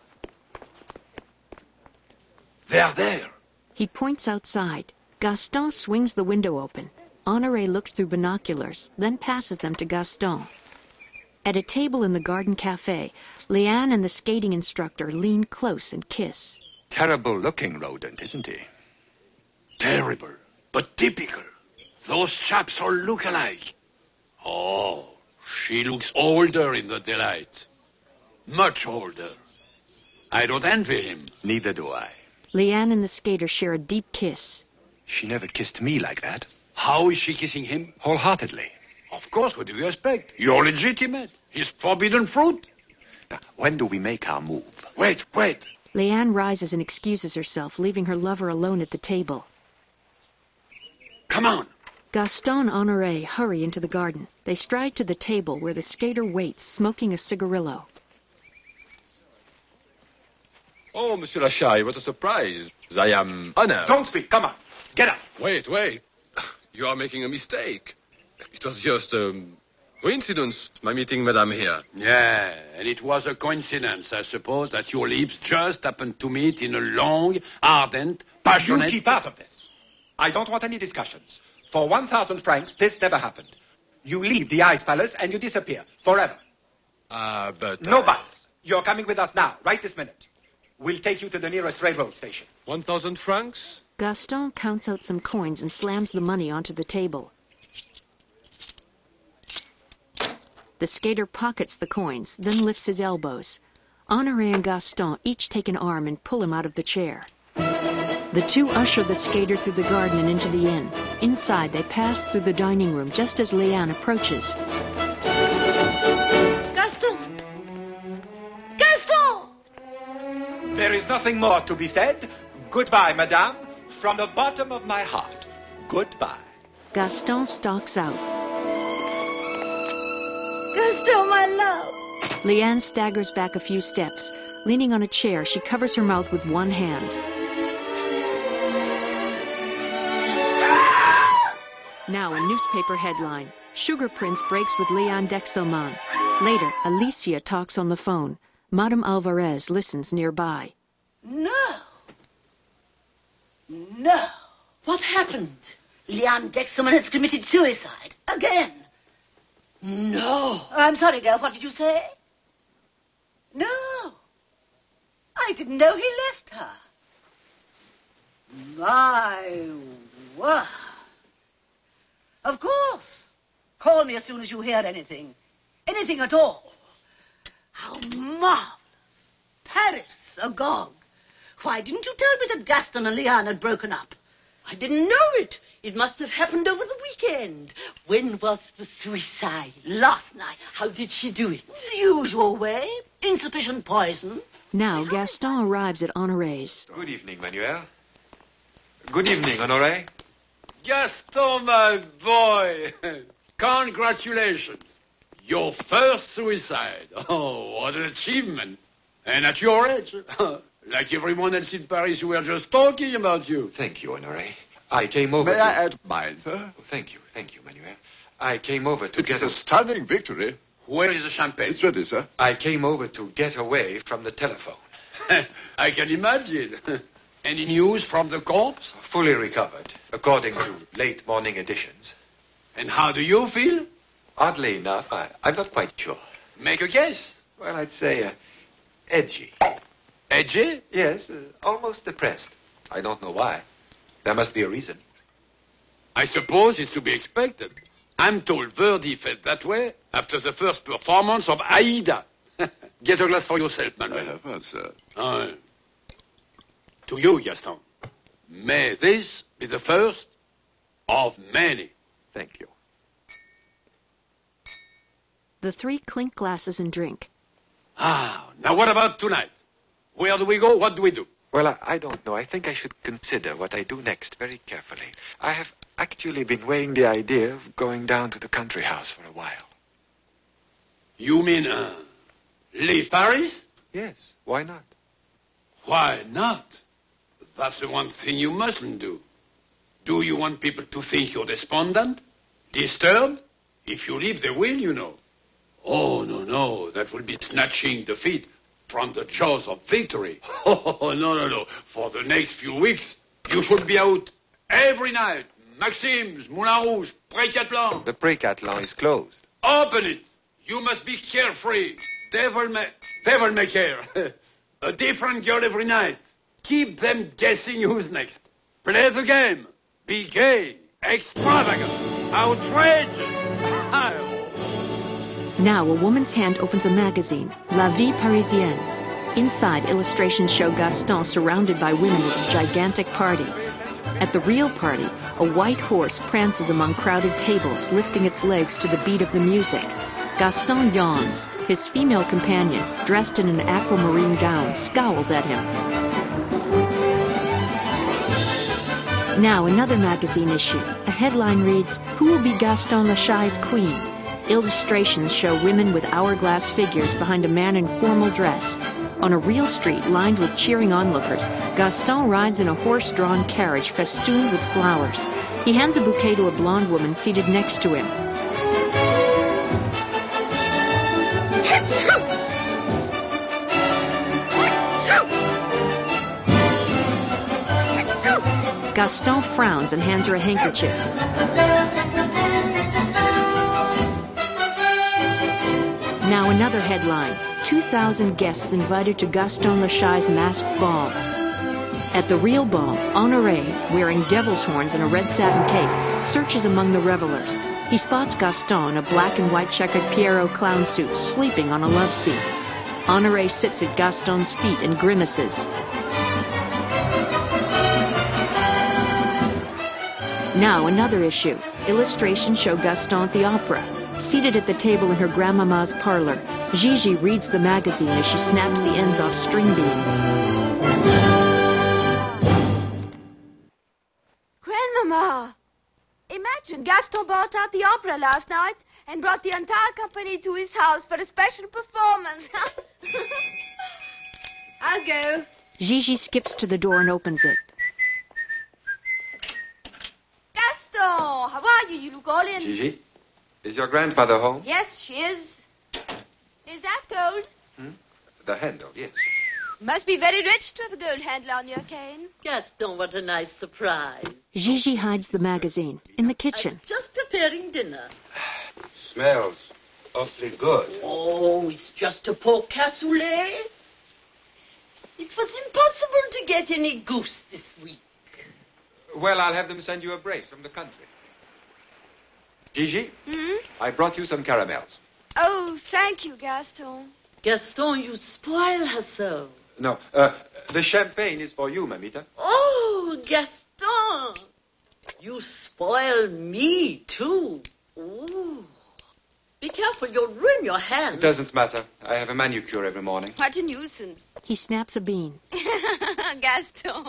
They're there. He points outside. Gaston swings the window open. Honoré looks through binoculars, then passes them to Gaston. At a table in the garden cafe, Leanne and the skating instructor lean close and kiss. Terrible-looking rodent, isn't he? Terrible, but typical. Those chaps all look alike. Oh, she looks older in the delight. Much older. I don't envy him. Neither do I. Leanne and the skater share a deep kiss. She never kissed me like that. How is she kissing him? Wholeheartedly. Of course, what do you expect? You're legitimate. He's forbidden fruit. Now, when do we make our move? Wait, wait. Leanne rises and excuses herself, leaving her lover alone at the table. Come on. Gaston and Honoré hurry into the garden. They stride to the table where the skater waits, smoking a cigarillo. Oh, Monsieur Lachai, what a surprise. I am honored. Don't speak. Come on. Get up. Wait, wait. You are making a mistake. It was just a um, coincidence, my meeting Madame here. Yeah, and it was a coincidence, I suppose, that your lips just happened to meet in a long, ardent, passionate... You keep out of this. I don't want any discussions. For one thousand francs, this never happened. You leave the Ice Palace and you disappear. Forever. Ah, uh, but... No I... buts. You're coming with us now, right this minute. We'll take you to the nearest railroad station. One thousand francs? Gaston counts out some coins and slams the money onto the table. The skater pockets the coins, then lifts his elbows. Honoré and Gaston each take an arm and pull him out of the chair. The two usher the skater through the garden and into the inn. Inside, they pass through the dining room just as Leanne approaches. Gaston! Gaston! There is nothing more to be said. Goodbye, madame. From the bottom of my heart, goodbye. Gaston stalks out. Gaston, my love. Leanne staggers back a few steps. Leaning on a chair, she covers her mouth with one hand. Now a newspaper headline. Sugar Prince breaks with Leanne Dexelman. Later, Alicia talks on the phone. Madame Alvarez listens nearby. No. No. What happened? Leanne Dexelman has committed suicide. Again. No. I'm sorry, dear. What did you say? No. I didn't know he left her. My word. Of course. Call me as soon as you hear anything. Anything at all. How marvelous. Paris agog. Why didn't you tell me that Gaston and Leanne had broken up? I didn't know it. It must have happened over the weekend. When was the suicide? Last night. How did she do it? The usual way. Insufficient poison. Now Gaston arrives at Honoré's. Good evening, Manuel. Good evening, Honoré. Gaston, my boy. Congratulations. Your first suicide. Oh, what an achievement. And at your age. Like everyone else in Paris, we were just talking about you. Thank you, Honoré. I came over May to... I add mine, sir? Oh, thank you, thank you, Manuel. I came over to It get... is a stunning victory. Where is the champagne? It's ready, sir. I came over to get away from the telephone. I can imagine. Any news from the corpse? Fully recovered, according to late morning editions. And how do you feel? Oddly enough, I, I'm not quite sure. Make a guess. Well, I'd say uh, edgy. Edgy? Yes, uh, almost depressed. I don't know why. There must be a reason. I suppose it's to be expected. I'm told Verdi felt that way after the first performance of Aida. Get a glass for yourself, Manuel. I have one, sir. Uh, to you, Gaston. May this be the first of many. Thank you. The three clink glasses and drink. Ah, now what about tonight? Where do we go? What do we do? Well, I, I don't know. I think I should consider what I do next very carefully. I have actually been weighing the idea of going down to the country house for a while. You mean, uh, leave Paris? Yes, why not? Why not? That's the one thing you mustn't do. Do you want people to think you're despondent? Disturbed? If you leave, they will, you know. Oh, no, no, that will be snatching defeat from the jaws of victory. Oh, no, no, no. For the next few weeks, you should be out every night. Maxime's, Moulin Rouge, Pré-Catelan. The Pré-Catelan is closed. Open it. You must be carefree. Devil may, devil may care. A different girl every night. Keep them guessing who's next. Play the game. Be gay, extravagant, outrageous. Now a woman's hand opens a magazine, La Vie Parisienne. Inside, illustrations show Gaston surrounded by women at a gigantic party. At the real party, a white horse prances among crowded tables, lifting its legs to the beat of the music. Gaston yawns. His female companion, dressed in an aquamarine gown, scowls at him. Now another magazine issue. A headline reads, "Who will be Gaston Lachai's queen?" Illustrations show women with hourglass figures behind a man in formal dress. On a real street lined with cheering onlookers, Gaston rides in a horse-drawn carriage festooned with flowers. He hands a bouquet to a blonde woman seated next to him. Gaston frowns and hands her a handkerchief. Now another headline. two thousand guests invited to Gaston Lachai's masked ball. At the real ball, Honoré, wearing devil's horns and a red satin cape, searches among the revelers. He spots Gaston in a black and white checkered Pierrot clown suit, sleeping on a love seat. Honoré sits at Gaston's feet and grimaces. Now another issue. Illustrations show Gaston at the opera. Seated at the table in her grandmama's parlor, Gigi reads the magazine as she snaps the ends off string beans. Grandmama! Imagine Gaston bought out the opera last night and brought the entire company to his house for a special performance. I'll go. Gigi skips to the door and opens it. Gaston! How are you? You look all in. Gigi, is your grandmother home? Yes, she is. Is that gold? Hmm? The handle, yes. Must be very rich to have a gold handle on your cane. Gaston, what a nice surprise. Gigi hides the magazine in the kitchen. Just preparing dinner. Smells awfully good. Oh, it's just a pork cassoulet. It was impossible to get any goose this week. Well, I'll have them send you a brace from the country. Gigi, Hmm? I brought you some caramels. Oh, thank you, Gaston. Gaston, you spoil her so. No, uh, the champagne is for you, Mamita. Oh, Gaston! You spoil me, too. Ooh. Be careful, you'll ruin your hands. It doesn't matter. I have a manicure every morning. What a nuisance. He snaps a bean. Gaston.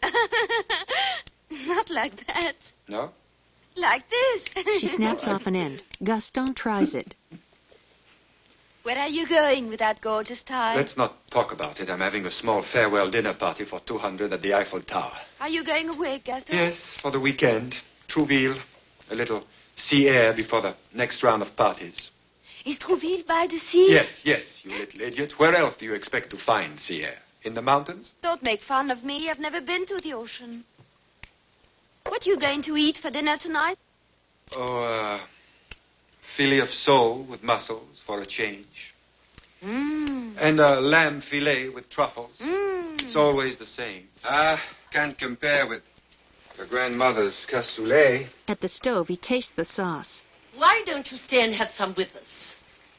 Not like that. No? Like this. She snaps off an end. Gaston tries it. Where are you going with that gorgeous tie? Let's not talk about it. I'm having a small farewell dinner party for two hundred at the Eiffel Tower. Are you going away, Gaston? Yes, for the weekend. Trouville. A little sea air before the next round of parties. Is Trouville by the sea? Yes, yes, you little idiot. Where else do you expect to find sea air? In the mountains? Don't make fun of me. I've never been to the ocean. What are you going to eat for dinner tonight? Oh, uh, fillet of sole with mussels for a change. Mmm. And a lamb fillet with truffles. Mmm. It's always the same. Ah, can't compare with your grandmother's cassoulet. At the stove, he tastes the sauce. Why don't you stay and have some with us?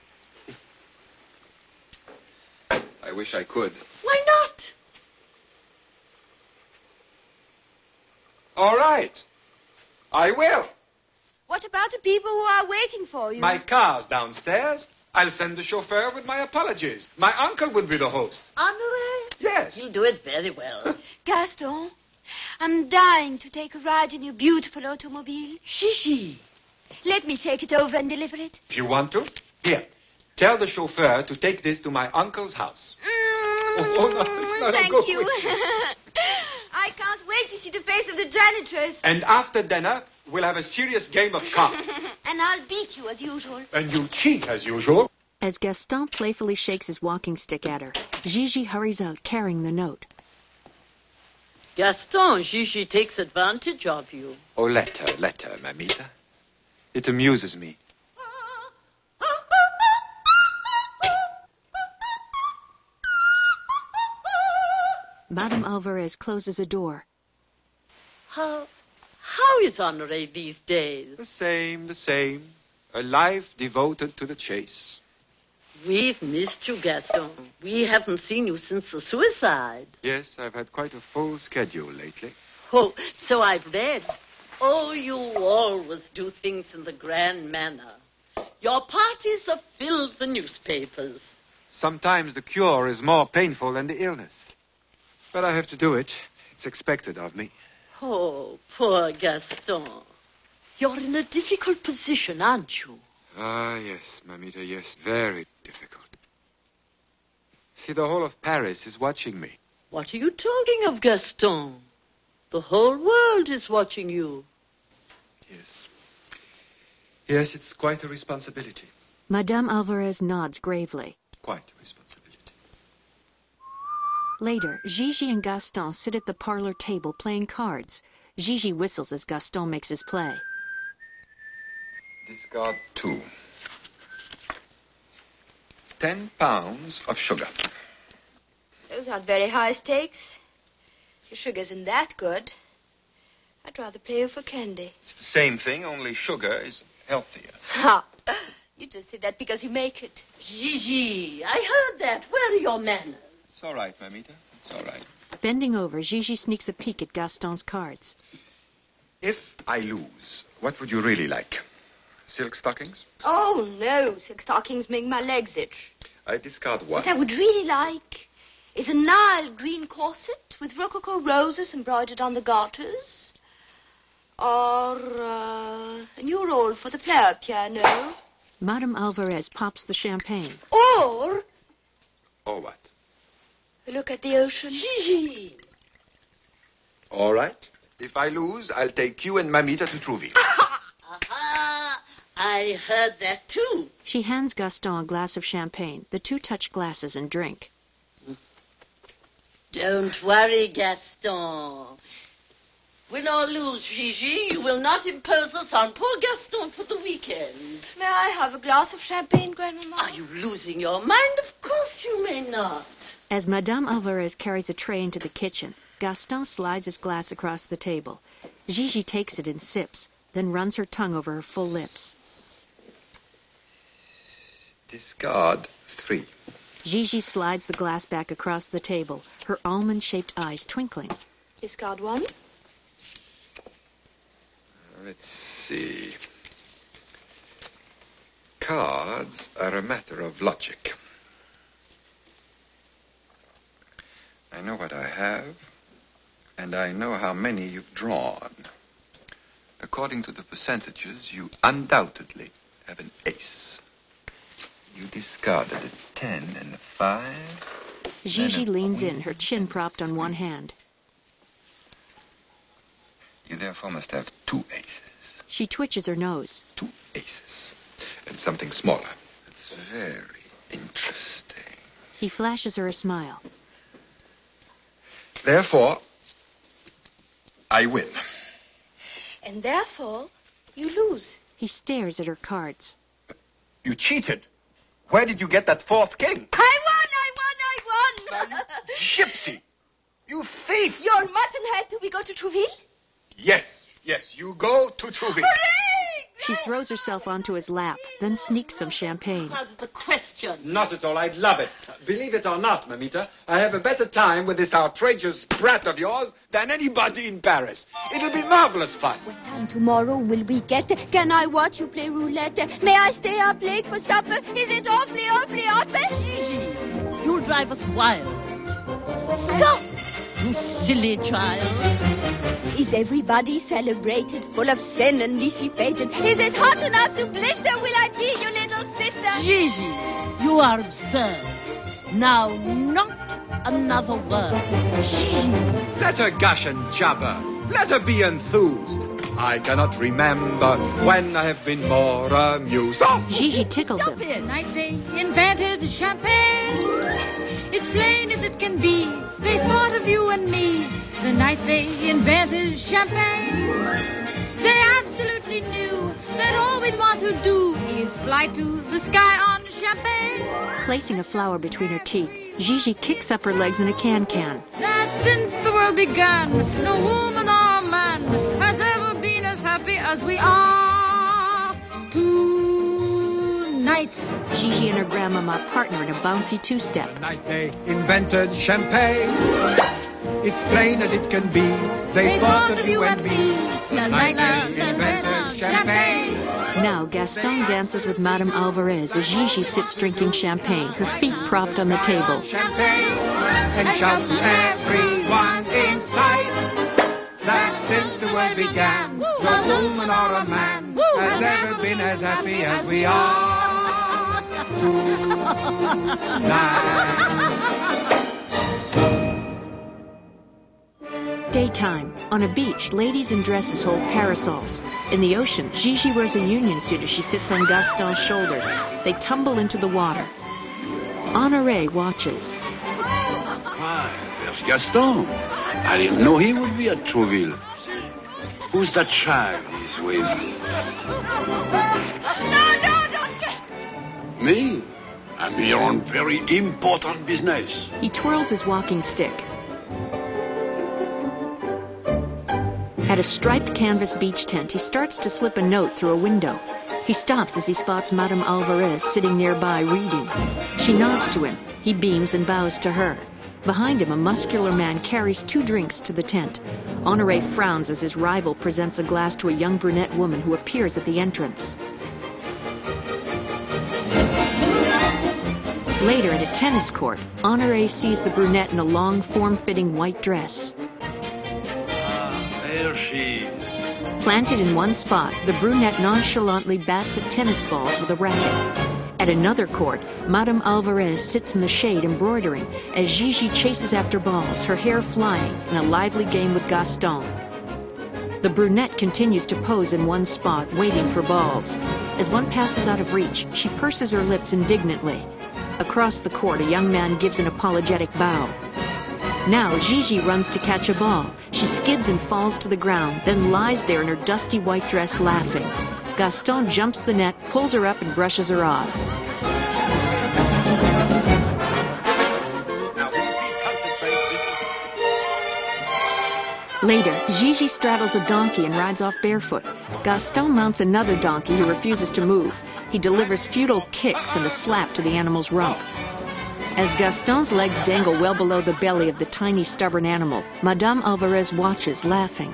I wish I could. Why not? All right. I will. What about the people who are waiting for you? My car's downstairs. I'll send the chauffeur with my apologies. My uncle will be the host. Honoré? Yes. You'll do it very well. Gaston, I'm dying to take a ride in your beautiful automobile. Gigi. Let me take it over and deliver it. If you want to. Here. Tell the chauffeur to take this to my uncle's house. Mm, oh, oh, no, no, thank go you. I can't wait to see the face of the janitress. And after dinner, we'll have a serious game of cards. And I'll beat you as usual. And you cheat as usual. As Gaston playfully shakes his walking stick at her, Gigi hurries out carrying the note. Gaston, Gigi takes advantage of you. Oh, let her, let her, Mamita. It amuses me. Madame Alvarez closes a door. How, how is Honoré these days? The same, the same. A life devoted to the chase. We've missed you, Gaston. We haven't seen you since the suicide. Yes, I've had quite a full schedule lately. Oh, so I've read. Oh, you always do things in the grand manner. Your parties have filled the newspapers. Sometimes the cure is more painful than the illness. But I have to do it. It's expected of me. Oh, poor Gaston. You're in a difficult position, aren't you? Ah, yes, Mamita, yes. Very difficult. See, the whole of Paris is watching me. What are you talking of, Gaston? The whole world is watching you. Yes. Yes, it's quite a responsibility. Madame Alvarez nods gravely. Quite a responsibility. Later, Gigi and Gaston sit at the parlor table playing cards. Gigi whistles as Gaston makes his play. Discard two. Ten pounds of sugar. Those aren't very high stakes. Your sugar isn't that good. I'd rather play you for candy. It's the same thing, only sugar is healthier. Ha! You just say that because you make it. Gigi, I heard that. Where are your manners? It's all right, Mamita. It's all right. Bending over, Gigi sneaks a peek at Gaston's cards. If I lose, what would you really like? Silk stockings? Oh, no. Silk stockings make my legs itch. I discard one. What I would really like is a Nile green corset with rococo roses embroidered on the garters. Or uh, a new roll for the player piano. Madame Alvarez pops the champagne. Or... Or what? Look at the ocean. Gigi! All right. If I lose, I'll take you and Mamita to Trouville. Aha! I heard that too. She hands Gaston a glass of champagne. The two touch glasses and drink. Don't worry, Gaston. Win or lose, Gigi, you will not impose us on poor Gaston for the weekend. May I have a glass of champagne, Grandmama? Are you losing your mind? Of course you may not. As Madame Alvarez carries a tray into the kitchen, Gaston slides his glass across the table. Gigi takes it and sips, then runs her tongue over her full lips. Discard three. Gigi slides the glass back across the table, her almond-shaped eyes twinkling. Discard one. Let's see. Cards are a matter of logic. I know what I have, and I know how many you've drawn. According to the percentages, you undoubtedly have an ace. You discarded a ten and a five. Gigi a leans queen. in, her chin propped on one hand. You therefore must have two aces. She twitches her nose. Two aces. And something smaller. It's very interesting. He flashes her a smile. Therefore, I win. And therefore, you lose. He stares at her cards. You cheated. Where did you get that fourth king? I won, I won, I won! Gypsy! You thief! You're muttonhead. Do we go to Trouville? Yes, yes, you go to Trouville. Hooray! She throws herself onto his lap, then sneaks some champagne. Out of the question. Not at all. I'd love it. Believe it or not, Mamita, I have a better time with this outrageous brat of yours than anybody in Paris. It'll be marvelous fun. What time tomorrow will we get? Can I watch you play roulette? May I stay up late for supper? Is it awfully, awfully awful? Gigi, you'll drive us wild. Stop, you silly child. Is everybody celebrated, full of sin and dissipated? Is it hot enough to blister? Will I be your little sister? Gigi, You are absurd. Now, not another word. Let her gush and jabber. Let her be enthused. I cannot remember when I have been more amused. Oh! Gigi tickles him. The night they invented champagne, it's plain as it can be. They thought of you and me. The night they invented champagne, they absolutely knew that all we'd want to do is fly to the sky on champagne. Placing a flower between her teeth, Gigi kicks up her legs in a can-can. That since the world began, no woman or man has ever been as happy as we are tonight. Gigi and her grandmama partner in a bouncy two-step. The night they invented champagne, it's plain as it can be. They, they thought, thought of you and me. The night they invented champagne. Now Gaston dances with Madame Alvarez as Gigi sits drinking champagne, her feet propped on the table. Champagne, and shout to everyone in sight that since the world began, no woman or a man has ever been as happy as we are tonight. Daytime. On a beach, ladies in dresses hold parasols. In the ocean, Gigi wears a union suit as she sits on Gaston's shoulders. They tumble into the water. Honoré watches. Why, there's Gaston. I didn't know he would be at Trouville. Who's that child he's with? No, no, don't get... Me? I'm here on very important business. He twirls his walking stick. At a striped canvas beach tent, he starts to slip a note through a window. He stops as he spots Madame Alvarez sitting nearby reading. She nods to him. He beams and bows to her. Behind him, a muscular man carries two drinks to the tent. Honoré frowns as his rival presents a glass to a young brunette woman who appears at the entrance. Later, at a tennis court, Honoré sees the brunette in a long, form-fitting white dress. There she is. Planted in one spot, the brunette nonchalantly bats at tennis balls with a racket. At another court, Madame Alvarez sits in the shade embroidering as Gigi chases after balls, her hair flying, in a lively game with Gaston. The brunette continues to pose in one spot, waiting for balls. As one passes out of reach, she purses her lips indignantly. Across the court, a young man gives an apologetic bow. Now, Gigi runs to catch a ball. She skids and falls to the ground, then lies there in her dusty white dress laughing. Gaston jumps the net, pulls her up, and brushes her off. Later, Gigi straddles a donkey and rides off barefoot. Gaston mounts another donkey who refuses to move. He delivers futile kicks and a slap to the animal's rump. As Gaston's legs dangle well below the belly of the tiny, stubborn animal, Madame Alvarez watches, laughing.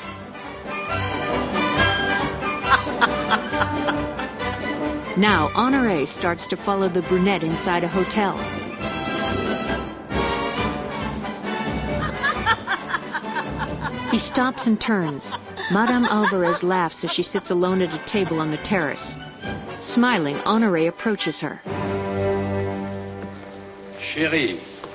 Now, Honoré starts to follow the brunette inside a hotel. He stops and turns. Madame Alvarez laughs as she sits alone at a table on the terrace. Smiling, Honoré approaches her. Chérie,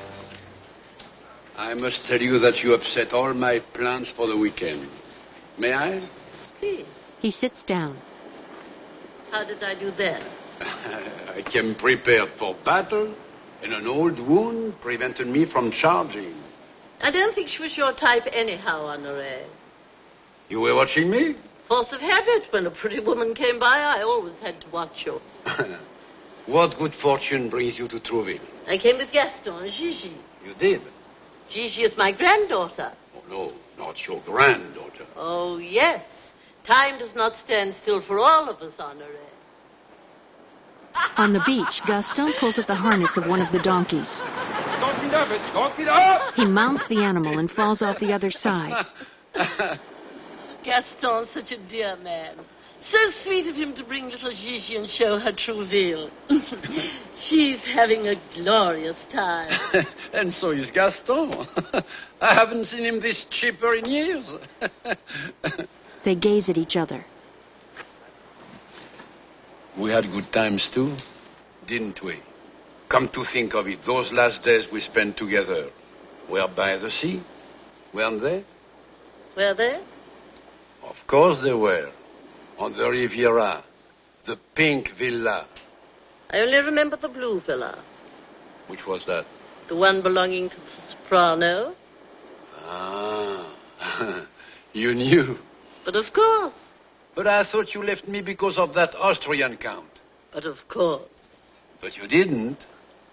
I must tell you that you upset all my plans for the weekend. May I? Please. He sits down. How did I do that? I came prepared for battle, and an old wound prevented me from charging. I don't think she was your type anyhow, Honoré. You were watching me? Force of habit. When a pretty woman came by, I always had to watch you. What good fortune brings you to Trouville? I came with Gaston and Gigi. You did? Gigi is my granddaughter. Oh, no, not your granddaughter. Oh, yes. Time does not stand still for all of us, Honoré. On the beach, Gaston pulls at the harness of one of the donkeys. Don't be nervous. Don't be nervous. He mounts the animal and falls off the other side. Gaston's such a dear man. So sweet of him to bring little Gigi and show her Trouville. She's having a glorious time. And so is Gaston. I haven't seen him this chipper in years. They gaze at each other. We had good times too, didn't we? Come to think of it, those last days we spent together were by the sea, weren't they? Were they? Of course they were. On the Riviera, the pink villa. I only remember the blue villa. Which was that? The one belonging to the soprano. Ah, you knew. But of course. But I thought you left me because of that Austrian count. But of course. But you didn't.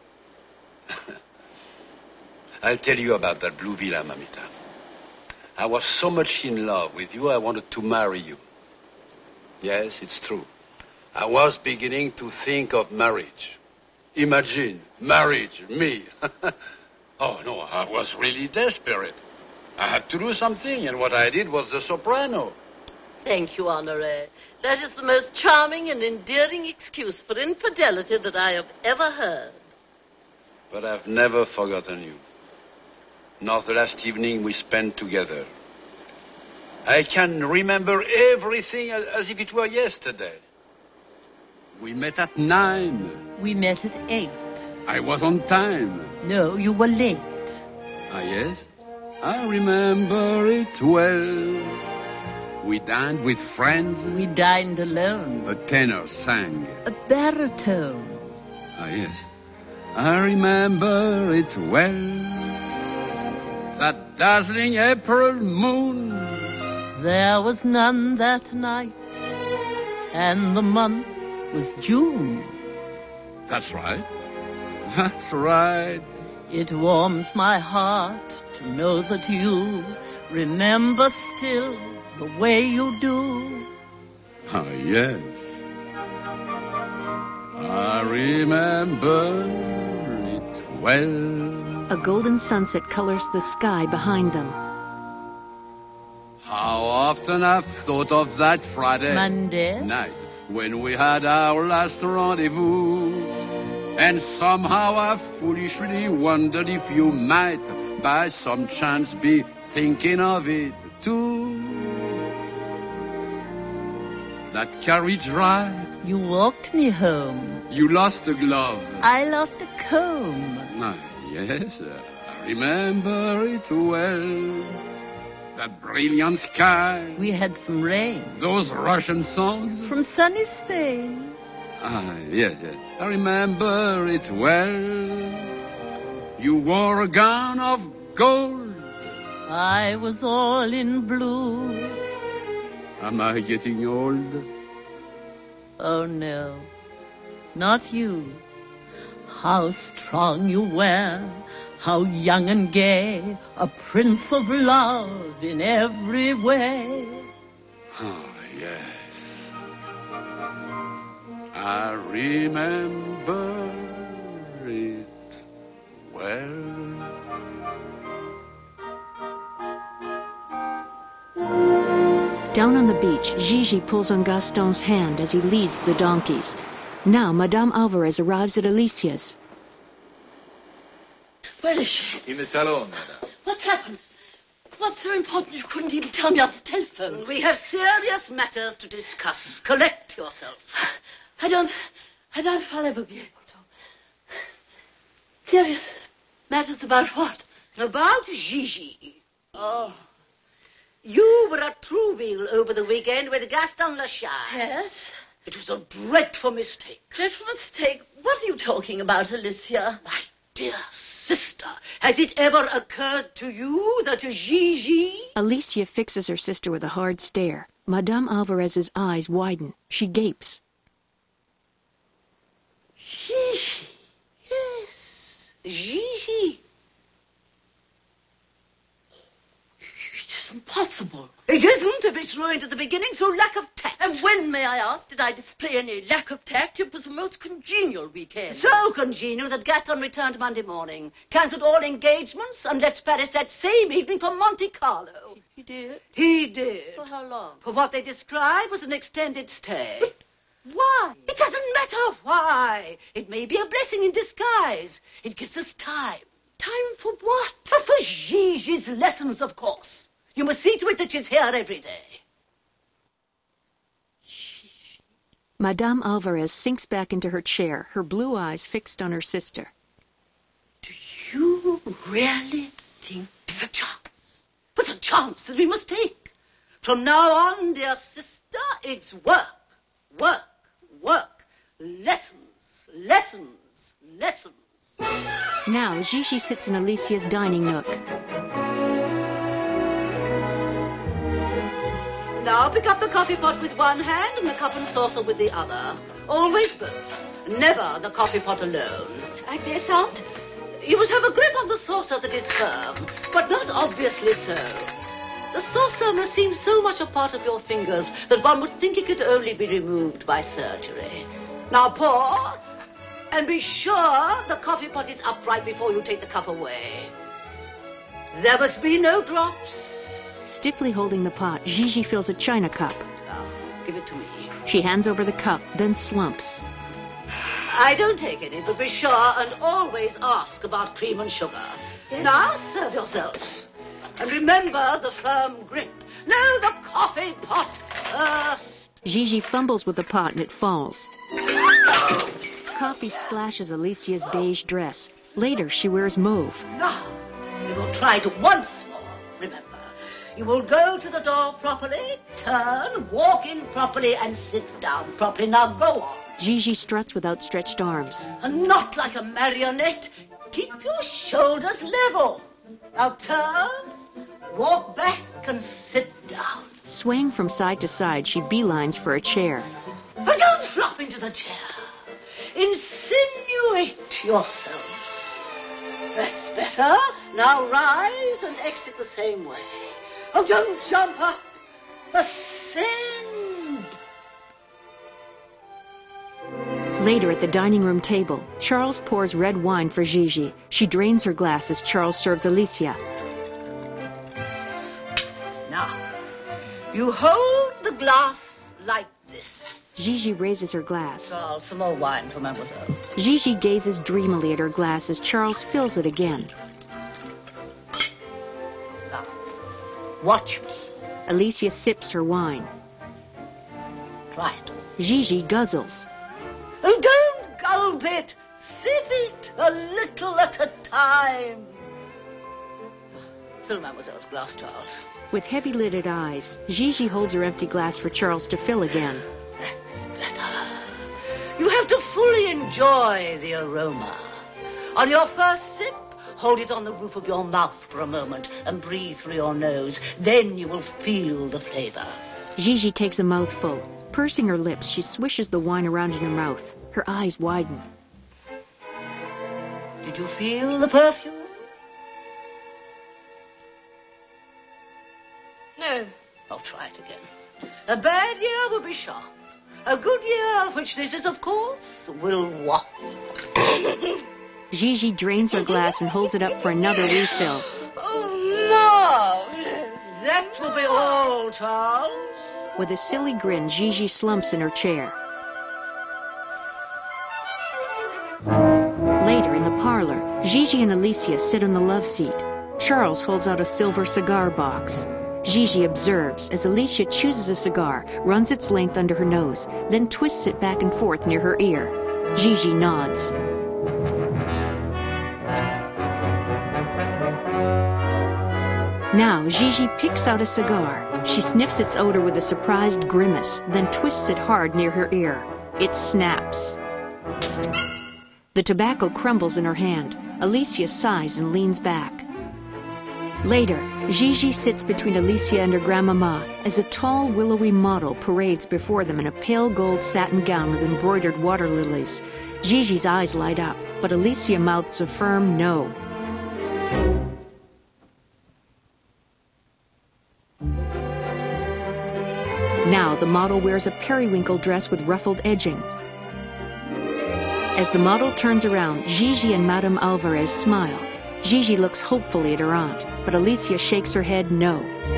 I'll tell you about that blue villa, Mamita. I was so much in love with you, I wanted to marry you. Yes, it's true. I was beginning to think of marriage. Imagine, marriage, me. Oh, no, I was really desperate. I had to do something, and what I did was the soprano. Thank you, Honoré. That is the most charming and endearing excuse for infidelity that I have ever heard. But I've never forgotten you. Not the last evening we spent together. I can remember everything as, as if it were yesterday. We met at nine. We met at eight. I was on time. No, you were late. Ah, yes? I remember it well. We dined with friends. We dined alone. A tenor sang. A baritone. Ah, yes. I remember it well. That dazzling April moon. There was none that night, and the month was June. That's right. That's right. It warms my heart to know that you remember still the way you do. Ah, yes. I remember it well. A golden sunset colors the sky behind them. How often I've thought of that Friday Monday night when we had our last rendezvous. And somehow I foolishly wondered if you might, by some chance, be thinking of it too. That carriage ride. You walked me home. You lost a glove. I lost a comb. Ah, yes, I remember it well. That brilliant sky. We had some rain. Those Russian songs. From sunny Spain. Ah, yes, yes. I remember it well. You wore a gown of gold. I was all in blue. Am I getting old? Oh, no. Not you. How strong you were. How young and gay. A prince of love in every way. Ah, yes. I remember it well. Down on the beach, Gigi pulls on Gaston's hand as he leads the donkeys. Now, Madame Alvarez arrives at Alicia's. Where is she? In the salon, madame. What's happened? What's so important you couldn't even tell me on the telephone? We have serious matters to discuss. Collect yourself. I don't... I doubt if I'll ever be able to. Serious matters about what? About Gigi. Oh. You were at Trouville over the weekend with Gaston Lachard. Yes? It was a dreadful mistake. Dreadful mistake? What are you talking about, Alicia? My dear sister, has it ever occurred to you that Gigi... Alicia fixes her sister with a hard stare. Madame Alvarez's eyes widen. She gapes. Gigi. Yes. Gigi. It isn't possible. It isn't if it's ruined at the beginning through lack of tact. And when, may I ask, did I display any lack of tact? It was a most congenial weekend. So congenial that Gaston returned Monday morning, cancelled all engagements, and left Paris that same evening for Monte Carlo. He did? He did. For how long? For what they describe as an extended stay. But why? It doesn't matter why. It may be a blessing in disguise. It gives us time. Time for what? But for Gigi's lessons, of course. You must see to it that she's here every day. Madame Alvarez sinks back into her chair, her blue eyes fixed on her sister. You really think it's a chance? But a chance that we must take. From now on, dear sister, it's work, work, work. Lessons, lessons, lessons. Now, Gigi sits in Alicia's dining nook. Now pick up the coffee pot with one hand and the cup and saucer with the other. Always both. Never the coffee pot alone. Like this, Aunt? You must have a grip on the saucer that is firm, but not obviously so. The saucer must seem so much a part of your fingers that one would think it could only be removed by surgery. Now pour, and be sure the coffee pot is upright before you take the cup away. There must be no drops. Stiffly holding the pot, Gigi fills a china cup. Now, give it to me. She hands over the cup, then slumps. I don't take any, but be sure and always ask about cream and sugar. Yes. Now serve yourself. And remember the firm grip. No, the coffee pot first. Gigi fumbles with the pot and it falls. Coffee splashes Alicia's beige dress. Later, she wears mauve. Now, we will try it once more. Remember, you will go to the door properly, turn, walk in properly, and sit down properly. Now go on. Gigi struts with outstretched arms. And not like a marionette. Keep your shoulders level. Now turn, walk back, and sit down. Swaying from side to side, she beelines for a chair. And don't flop into the chair. Insinuate yourself. That's better. Now rise and exit the same way. Oh, don't jump up. Ascend. Later at the dining room table, Charles pours red wine for Gigi. She drains her glass as Charles serves Alicia. Now, you hold the glass like this. Gigi raises her glass. Charles, some more wine for Mademoiselle. Gigi gazes dreamily at her glass as Charles fills it again. Now, watch me. Alicia sips her wine. Try it. Gigi guzzles. Oh, don't gulp it. Sip it a little at a time. Fill Mademoiselle's glass, Charles. With heavy-lidded eyes, Gigi holds her empty glass for Charles to fill again. That's better. You have to fully enjoy the aroma. On your first sip, hold it on the roof of your mouth for a moment and breathe through your nose. Then you will feel the flavor. Gigi takes a mouthful. Pursing her lips, she swishes the wine around in her mouth. Her eyes widen. Did you feel the perfume? No. I'll try it again. A bad year will be sharp. A good year, which this is, of course, will walk. Gigi drains her glass and holds it up for another refill. Oh, marvelous. That will be all, Charles. With a silly grin, Gigi slumps in her chair. Later, in the parlor, Gigi and Alicia sit on the love seat. Charles holds out a silver cigar box. Gigi observes as Alicia chooses a cigar, runs its length under her nose, then twists it back and forth near her ear. Gigi nods. Now, Gigi picks out a cigar. She sniffs its odor with a surprised grimace, then twists it hard near her ear. It snaps. The tobacco crumbles in her hand. Alicia sighs and leans back. Later, Gigi sits between Alicia and her grandmama as a tall, willowy model parades before them in a pale gold satin gown with embroidered water lilies. Gigi's eyes light up, but Alicia mouths a firm no. Now the model wears a periwinkle dress with ruffled edging. As the model turns around, Gigi and Madame Alvarez smile. Gigi looks hopefully at her aunt, but Alicia shakes her head no.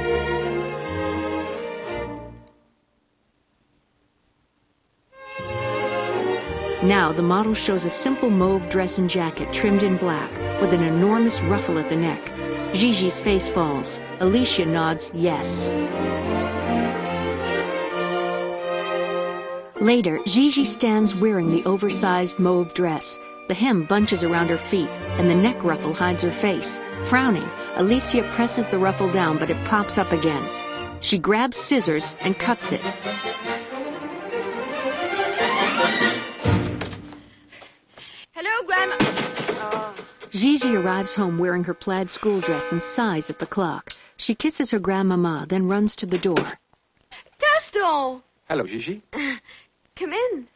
Now the model shows a simple mauve dress and jacket trimmed in black, with an enormous ruffle at the neck. Gigi's face falls. Alicia nods yes. Later, Gigi stands wearing the oversized mauve dress. The hem bunches around her feet, and the neck ruffle hides her face. Frowning, Alicia presses the ruffle down, but it pops up again. She grabs scissors and cuts it. Hello, Grandma. Oh. Gigi arrives home wearing her plaid school dress and sighs at the clock. She kisses her grandmama, then runs to the door. Gaston! Hello, Gigi. Uh, come in.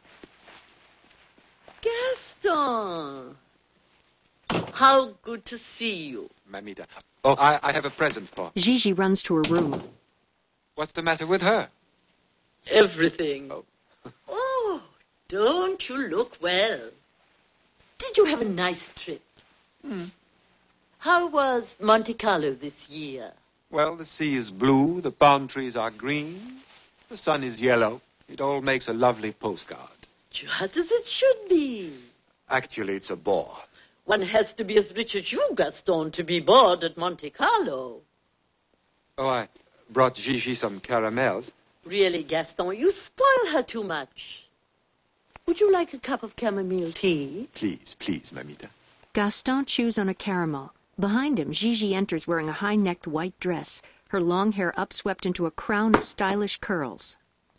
Gaston! How good to see you. Mamita. Oh, I, I have a present for. Gigi runs to her room. What's the matter with her? Everything. Oh. Oh, don't you look well? Did you have a nice trip? Hmm. How was Monte Carlo this year? Well, the sea is blue, the palm trees are green, the sun is yellow. It all makes a lovely postcard. Just as it should be. Actually, it's a bore. One has to be as rich as you, Gaston, to be bored at Monte Carlo. Oh, I brought Gigi some caramels. Really, Gaston, you spoil her too much. Would you like a cup of chamomile tea? Please, please, Mamita. Gaston chews on a caramel. Behind him, Gigi enters wearing a high-necked white dress, her long hair upswept into a crown of stylish curls.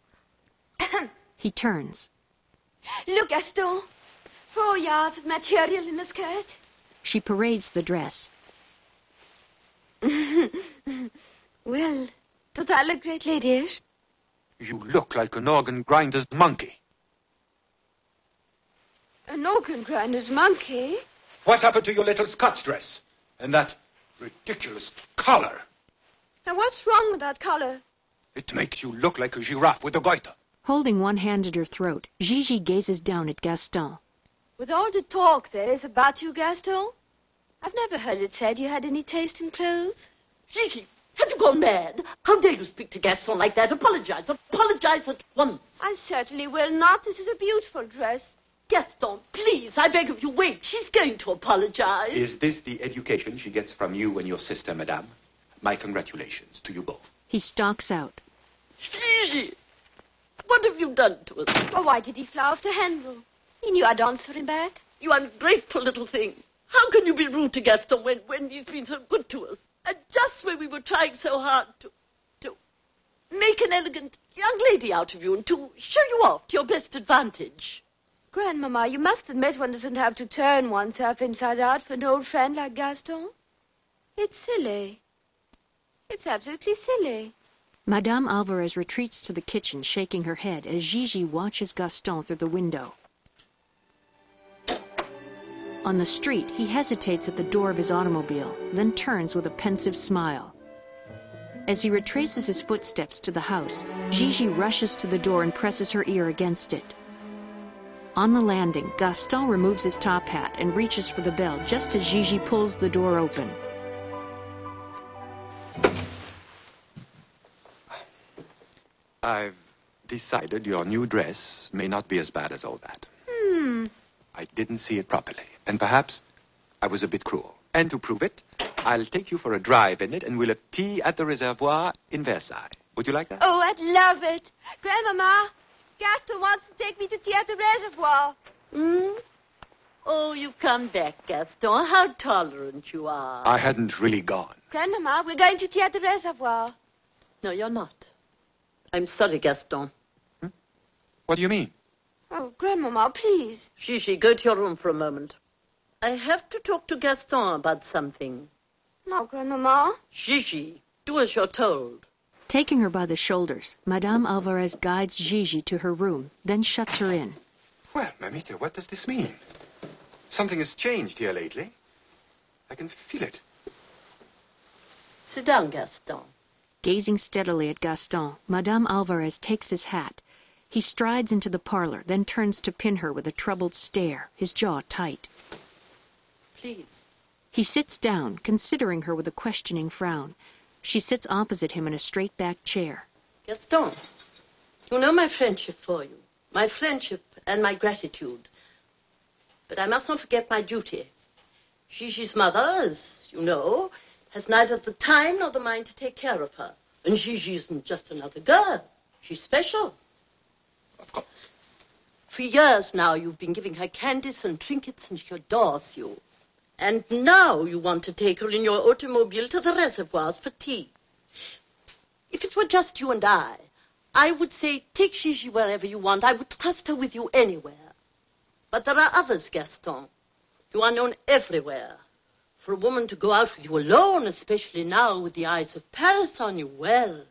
He turns. Look, Gaston. Four yards of material in the skirt. She parades the dress. Well, don't I look great, ladyish? You look like an organ grinder's monkey. An organ grinder's monkey? What happened to your little Scotch dress? And that ridiculous collar? Now, what's wrong with that collar? It makes you look like a giraffe with a goiter. Holding one hand at her throat, Gigi gazes down at Gaston. With all the talk there is about you, Gaston, I've never heard it said you had any taste in clothes. Gigi, have you gone mad? How dare you speak to Gaston like that? Apologize. Apologize at once. I certainly will not. This is a beautiful dress. Gaston, please, I beg of you, wait. She's going to apologize. Is this the education she gets from you and your sister, madame? My congratulations to you both. He stalks out. Gigi, what have you done to us? Oh, why did he fly off the handle? He knew I'd answer him back. You ungrateful little thing. How can you be rude to Gaston when, when he's been so good to us? And just when we were trying so hard to, to make an elegant young lady out of you and to show you off to your best advantage. Grandmama, you must admit one doesn't have to turn oneself inside out for an old friend like Gaston. It's silly. It's absolutely silly. Madame Alvarez retreats to the kitchen, shaking her head as Gigi watches Gaston through the window. On the street, he hesitates at the door of his automobile, then turns with a pensive smile. As he retraces his footsteps to the house, Gigi rushes to the door and presses her ear against it. On the landing, Gaston removes his top hat and reaches for the bell just as Gigi pulls the door open. I've decided your new dress may not be as bad as all that. Hmm. I didn't see it properly, and perhaps I was a bit cruel. And to prove it, I'll take you for a drive in it, and we'll have tea at the Reservoir in Versailles. Would you like that? Oh, I'd love it. Grandmama, Gaston wants to take me to tea at the Reservoir. Hmm? Oh, you've come back, Gaston. How tolerant you are. I hadn't really gone. Grandmama, we're going to tea at the Reservoir. No, you're not. I'm sorry, Gaston. Hmm? What do you mean? Oh, Grandmama, please. Gigi, go to your room for a moment. I have to talk to Gaston about something. No, Grandmama. Gigi, do as you're told. Taking her by the shoulders, Madame Alvarez guides Gigi to her room, then shuts her in. Well, Mamita, what does this mean? Something has changed here lately. I can feel it. Sit down, Gaston. Gazing steadily at Gaston, Madame Alvarez takes his hat. He strides into the parlor, then turns to pin her with a troubled stare, his jaw tight. Please. He sits down, considering her with a questioning frown. She sits opposite him in a straight-backed chair. Gaston, you know my friendship for you, my friendship and my gratitude. But I must not forget my duty. Gigi's mother, as you know, has neither the time nor the mind to take care of her. And Gigi isn't just another girl. She's special. Of course. For years now, you've been giving her candies and trinkets, and she adores you. And now you want to take her in your automobile to the reservoirs for tea. If it were just you and I, I would say, take Gigi wherever you want. I would trust her with you anywhere. But there are others, Gaston. You are known everywhere. For a woman to go out with you alone, especially now with the eyes of Paris on you, well...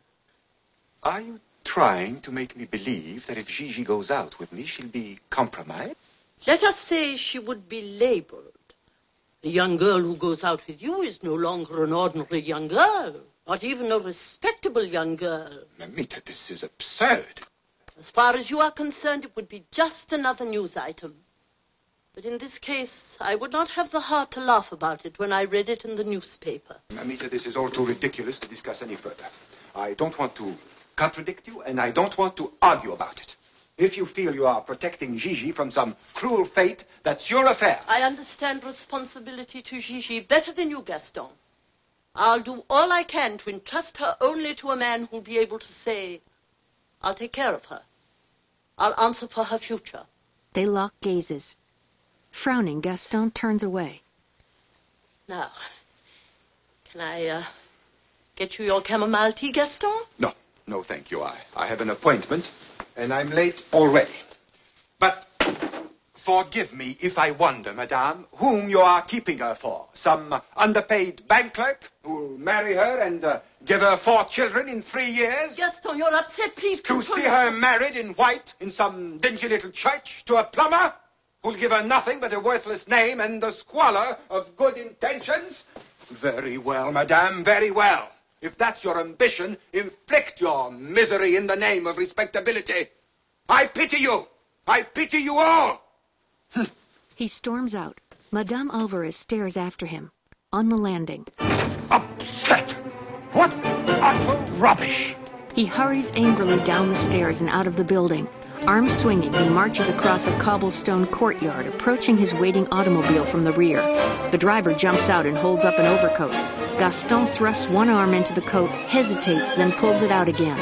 Are you trying to make me believe that if Gigi goes out with me, she'll be compromised? Let us say she would be labeled. A young girl who goes out with you is no longer an ordinary young girl, not even a respectable young girl. Mamita, this is absurd. As far as you are concerned, it would be just another news item. But in this case, I would not have the heart to laugh about it when I read it in the newspaper. Mamita, this is all too ridiculous to discuss any further. I don't want to contradict you, and I don't want to argue about it. If you feel you are protecting Gigi from some cruel fate, that's your affair. I understand responsibility to Gigi better than you, Gaston. I'll do all I can to entrust her only to a man who'll be able to say, I'll take care of her. I'll answer for her future. They lock gazes. Frowning, Gaston turns away. Now, can I uh, get you your chamomile tea, Gaston? No, no, thank you. I, I have an appointment, and I'm late already. But forgive me if I wonder, madame, whom you are keeping her for. Some uh, underpaid bank clerk who'll marry her and uh, give her four children in three years? Gaston, you're upset. Please To see her married in white in some dingy little church to a plumber who'll give her nothing but a worthless name and the squalor of good intentions? Very well, madame, very well. If that's your ambition, inflict your misery in the name of respectability. I pity you. I pity you all. He storms out. Madame Alvarez stares after him. On the landing. Upset! What utter rubbish! He hurries angrily down the stairs and out of the building. Arms swinging, he marches across a cobblestone courtyard, approaching his waiting automobile from the rear. The driver jumps out and holds up an overcoat. Gaston thrusts one arm into the coat, hesitates, then pulls it out again.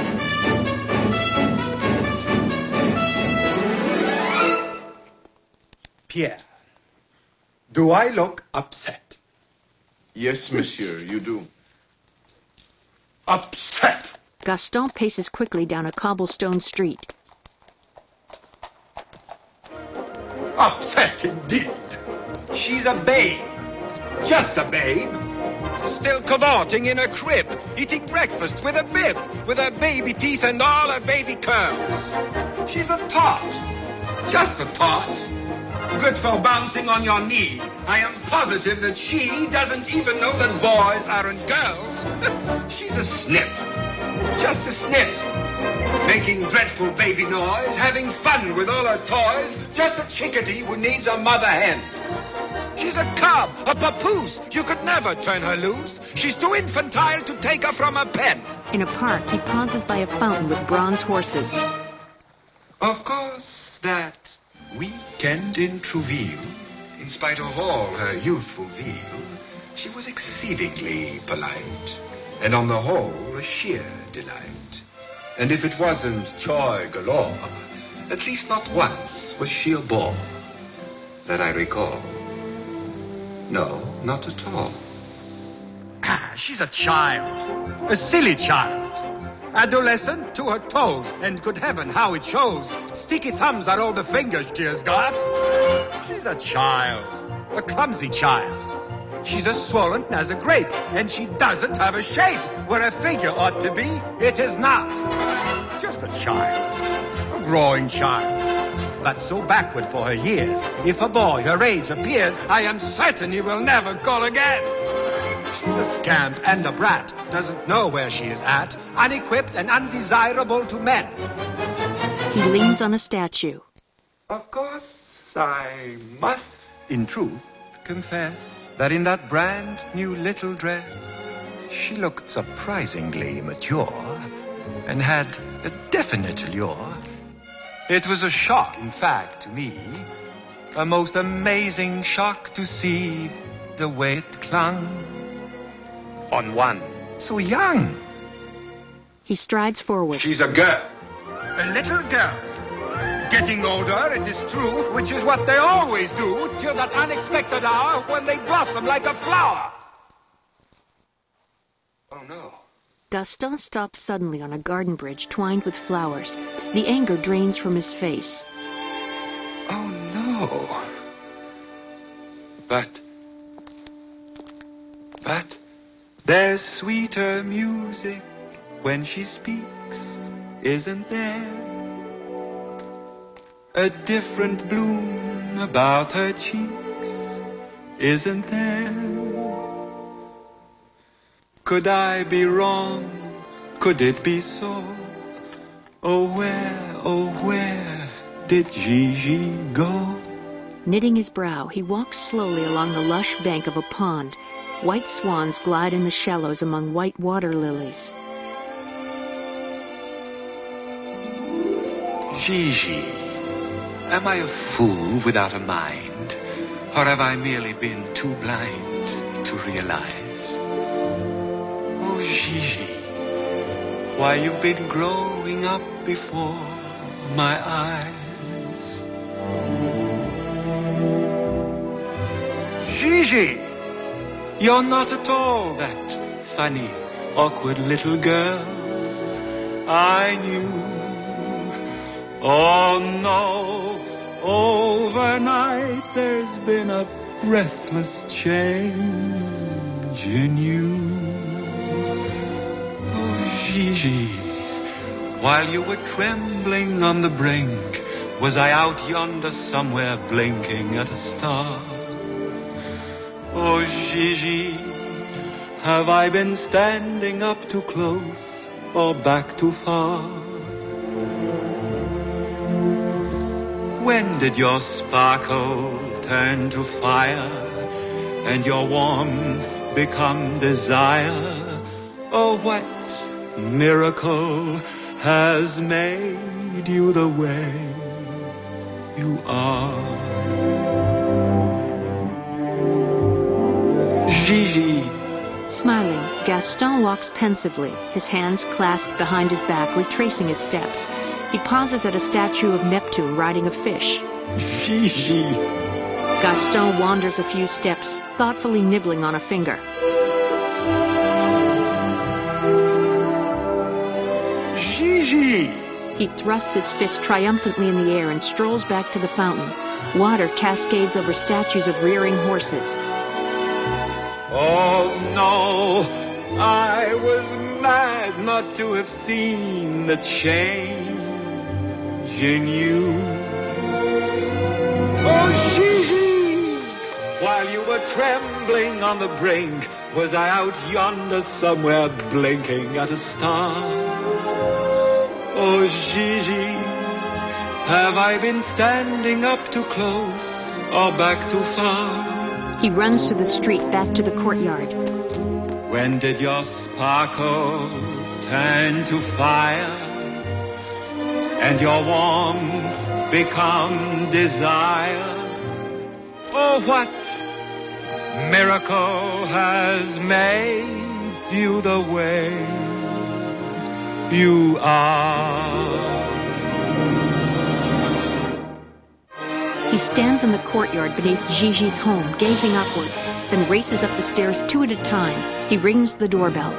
Pierre, do I look upset? Yes, monsieur, you do. Upset! Gaston paces quickly down a cobblestone street. Upset indeed. She's a babe. Just a babe. Still cavorting in a crib, eating breakfast with a bib, with her baby teeth and all her baby curls. She's a tot. Just a tot. Good for bouncing on your knee. I am positive that she doesn't even know that boys aren't girls. She's a snip. Just a snip. Making dreadful baby noise, having fun with all her toys, just a chickadee who needs a mother hen. She's a cub, a papoose. You could never turn her loose. She's too infantile to take her from a pen. In a park, he pauses by a fountain with bronze horses. Of course, that weekend in Trouville, in spite of all her youthful zeal, she was exceedingly polite, and on the whole, a sheer delight. And if it wasn't joy galore, at least not once was she a bore, that I recall. No, not at all. Ah, she's a child. A silly child. Adolescent to her toes, and good heaven, how it shows. Sticky thumbs are all the fingers she has got. She's a child. A clumsy child. She's as swollen as a grape, and she doesn't have a shape. Where a figure ought to be, it is not. Just a child. A growing child. But so backward for her years, if a boy her age appears, I am certain he will never call again. She's a scamp and a brat, doesn't know where she is at, unequipped and undesirable to men. He leans on a statue. Of course, I must, in truth, confess that in that brand new little dress, she looked surprisingly mature and had a definite allure. It was a shock, in fact, to me, a most amazing shock to see the way it clung on one so young. He strides forward. She's a girl. A little girl. getting older, it is true, which is what they always do, till that unexpected hour when they blossom like a flower. Oh, no. Gaston stops suddenly on a garden bridge twined with flowers. The anger drains from his face. Oh, no. But... But... There's sweeter music when she speaks, isn't there? A different bloom about her cheeks, isn't there? Could I be wrong? Could it be so? Oh, where, oh, where did Gigi go? Knitting his brow, he walks slowly along the lush bank of a pond. White swans glide in the shallows among white water lilies. Gigi, am I a fool without a mind? Or have I merely been too blind to realize? Oh, Gigi, why you've been growing up before my eyes. Gigi, you're not at all that funny, awkward little girl I knew. Oh, no, overnight there's been a breathless change in you. Oh, Gigi, while you were trembling on the brink, was I out yonder somewhere blinking at a star? Oh, Gigi, have I been standing up too close or back too far? When did your sparkle turn to fire and your warmth become desire? Oh, what miracle has made you the way you are? Gigi. Smiling, Gaston walks pensively, his hands clasped behind his back, retracing his steps. He pauses at a statue of Neptune riding a fish. Gigi. Gaston wanders a few steps, thoughtfully nibbling on a finger. Gigi. He thrusts his fist triumphantly in the air and strolls back to the fountain. Water cascades over statues of rearing horses. Oh, no, I was mad not to have seen the change in you. Oh, Gigi, while you were trembling on the brink, was I out yonder somewhere blinking at a star? Oh, Gigi, have I been standing up too close or back too far? He runs through the street back to the courtyard. When did your sparkle turn to fire and your warmth become desire? Oh, what miracle has made you the way you are? He stands in the courtyard beneath Gigi's home, gazing upward, then races up the stairs two at a time. He rings the doorbell.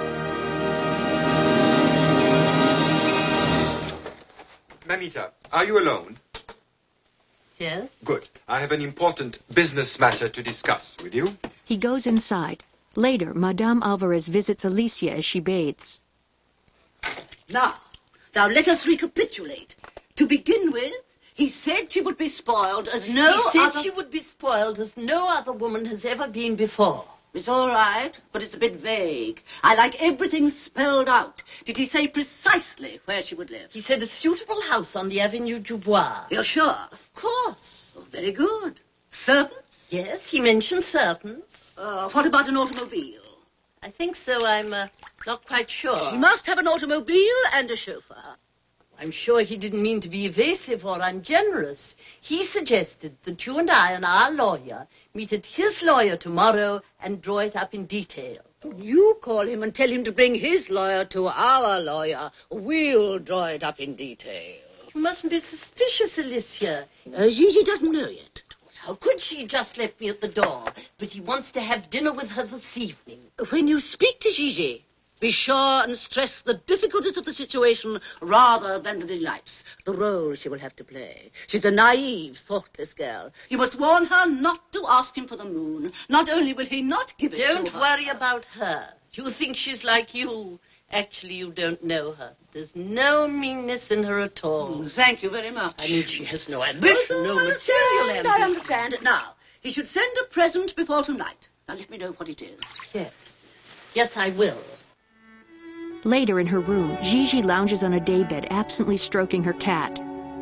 Mamita, are you alone? Yes? Good. I have an important business matter to discuss with you. He goes inside. Later, Madame Alvarez visits Alicia as she bathes. Now, now let us recapitulate. To begin with, he said she would be spoiled as no He said other... she would be spoiled as no other woman has ever been before. It's all right, but it's a bit vague. I like everything spelled out. Did he say precisely where she would live? He said a suitable house on the Avenue du Bois. You're sure? Of course. Oh, very good. Servants? Yes, he mentioned servants. Uh, what about an automobile? I think so. I'm uh, not quite sure. He must have an automobile and a chauffeur. I'm sure he didn't mean to be evasive or ungenerous. He suggested that you and I and our lawyer meet at his lawyer tomorrow and draw it up in detail. You call him and tell him to bring his lawyer to our lawyer. We'll draw it up in detail. You mustn't be suspicious, Alicia. Uh, Gigi doesn't know yet. How could she? Just left me at the door. But he wants to have dinner with her this evening. When you speak to Gigi, be sure and stress the difficulties of the situation rather than the delights, the role she will have to play. She's a naive, thoughtless girl. You must warn her not to ask him for the moon. Not only will he not give it Don't to her... worry about her. You think she's like you. Actually, you don't know her. There's no meanness in her at all. Mm, thank you very much. I mean, she has no ambition, no material ambition. I understand it now. He should send a present before tonight. Now let me know what it is. Yes. Yes, I will. Later in her room, Gigi lounges on a daybed, absently stroking her cat.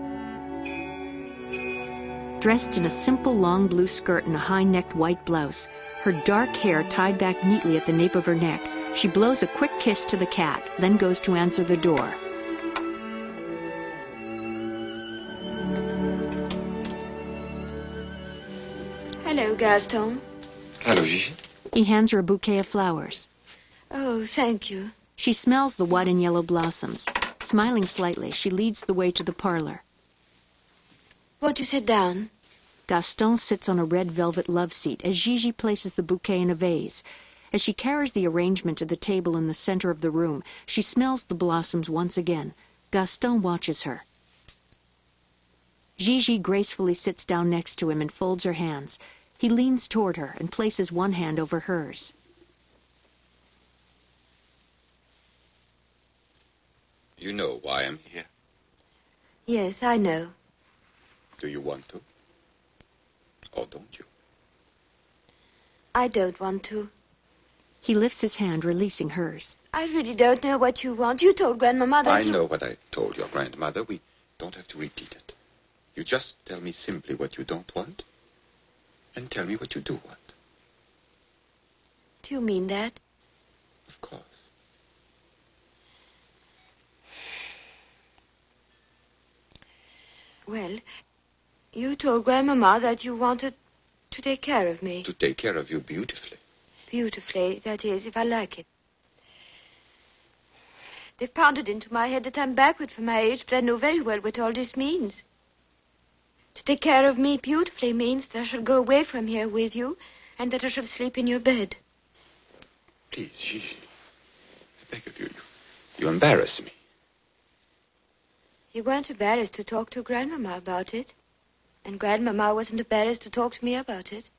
Dressed in a simple long blue skirt and a high-necked white blouse, her dark hair tied back neatly at the nape of her neck, she blows a quick kiss to the cat, then goes to answer the door. Hello, Gaston. Hello, Gigi. He hands her a bouquet of flowers. Oh, thank you. She smells the white and yellow blossoms. Smiling slightly, she leads the way to the parlor. Won't you sit down? Gaston sits on a red velvet love seat as Gigi places the bouquet in a vase. As she carries the arrangement to the table in the center of the room, she smells the blossoms once again. Gaston watches her. Gigi gracefully sits down next to him and folds her hands. He leans toward her and places one hand over hers. You know why I'm here. Yes, I know. Do you want to? Or don't you? I don't want to. He lifts his hand, releasing hers. I really don't know what you want. You told Grandmama that I you... know what I told your grandmother. We don't have to repeat it. You just tell me simply what you don't want, and tell me what you do want. Do you mean that? Of course. Well, you told Grandmama that you wanted to take care of me. To take care of you beautifully. Beautifully, that is, if I like it. They've pounded into my head that I'm backward for my age, but I know very well what all this means. To take care of me beautifully means that I shall go away from here with you, and that I shall sleep in your bed. Please, Gigi, I beg of you, you, you embarrass me. You weren't embarrassed to talk to Grandmama about it, and Grandmama wasn't embarrassed to talk to me about it.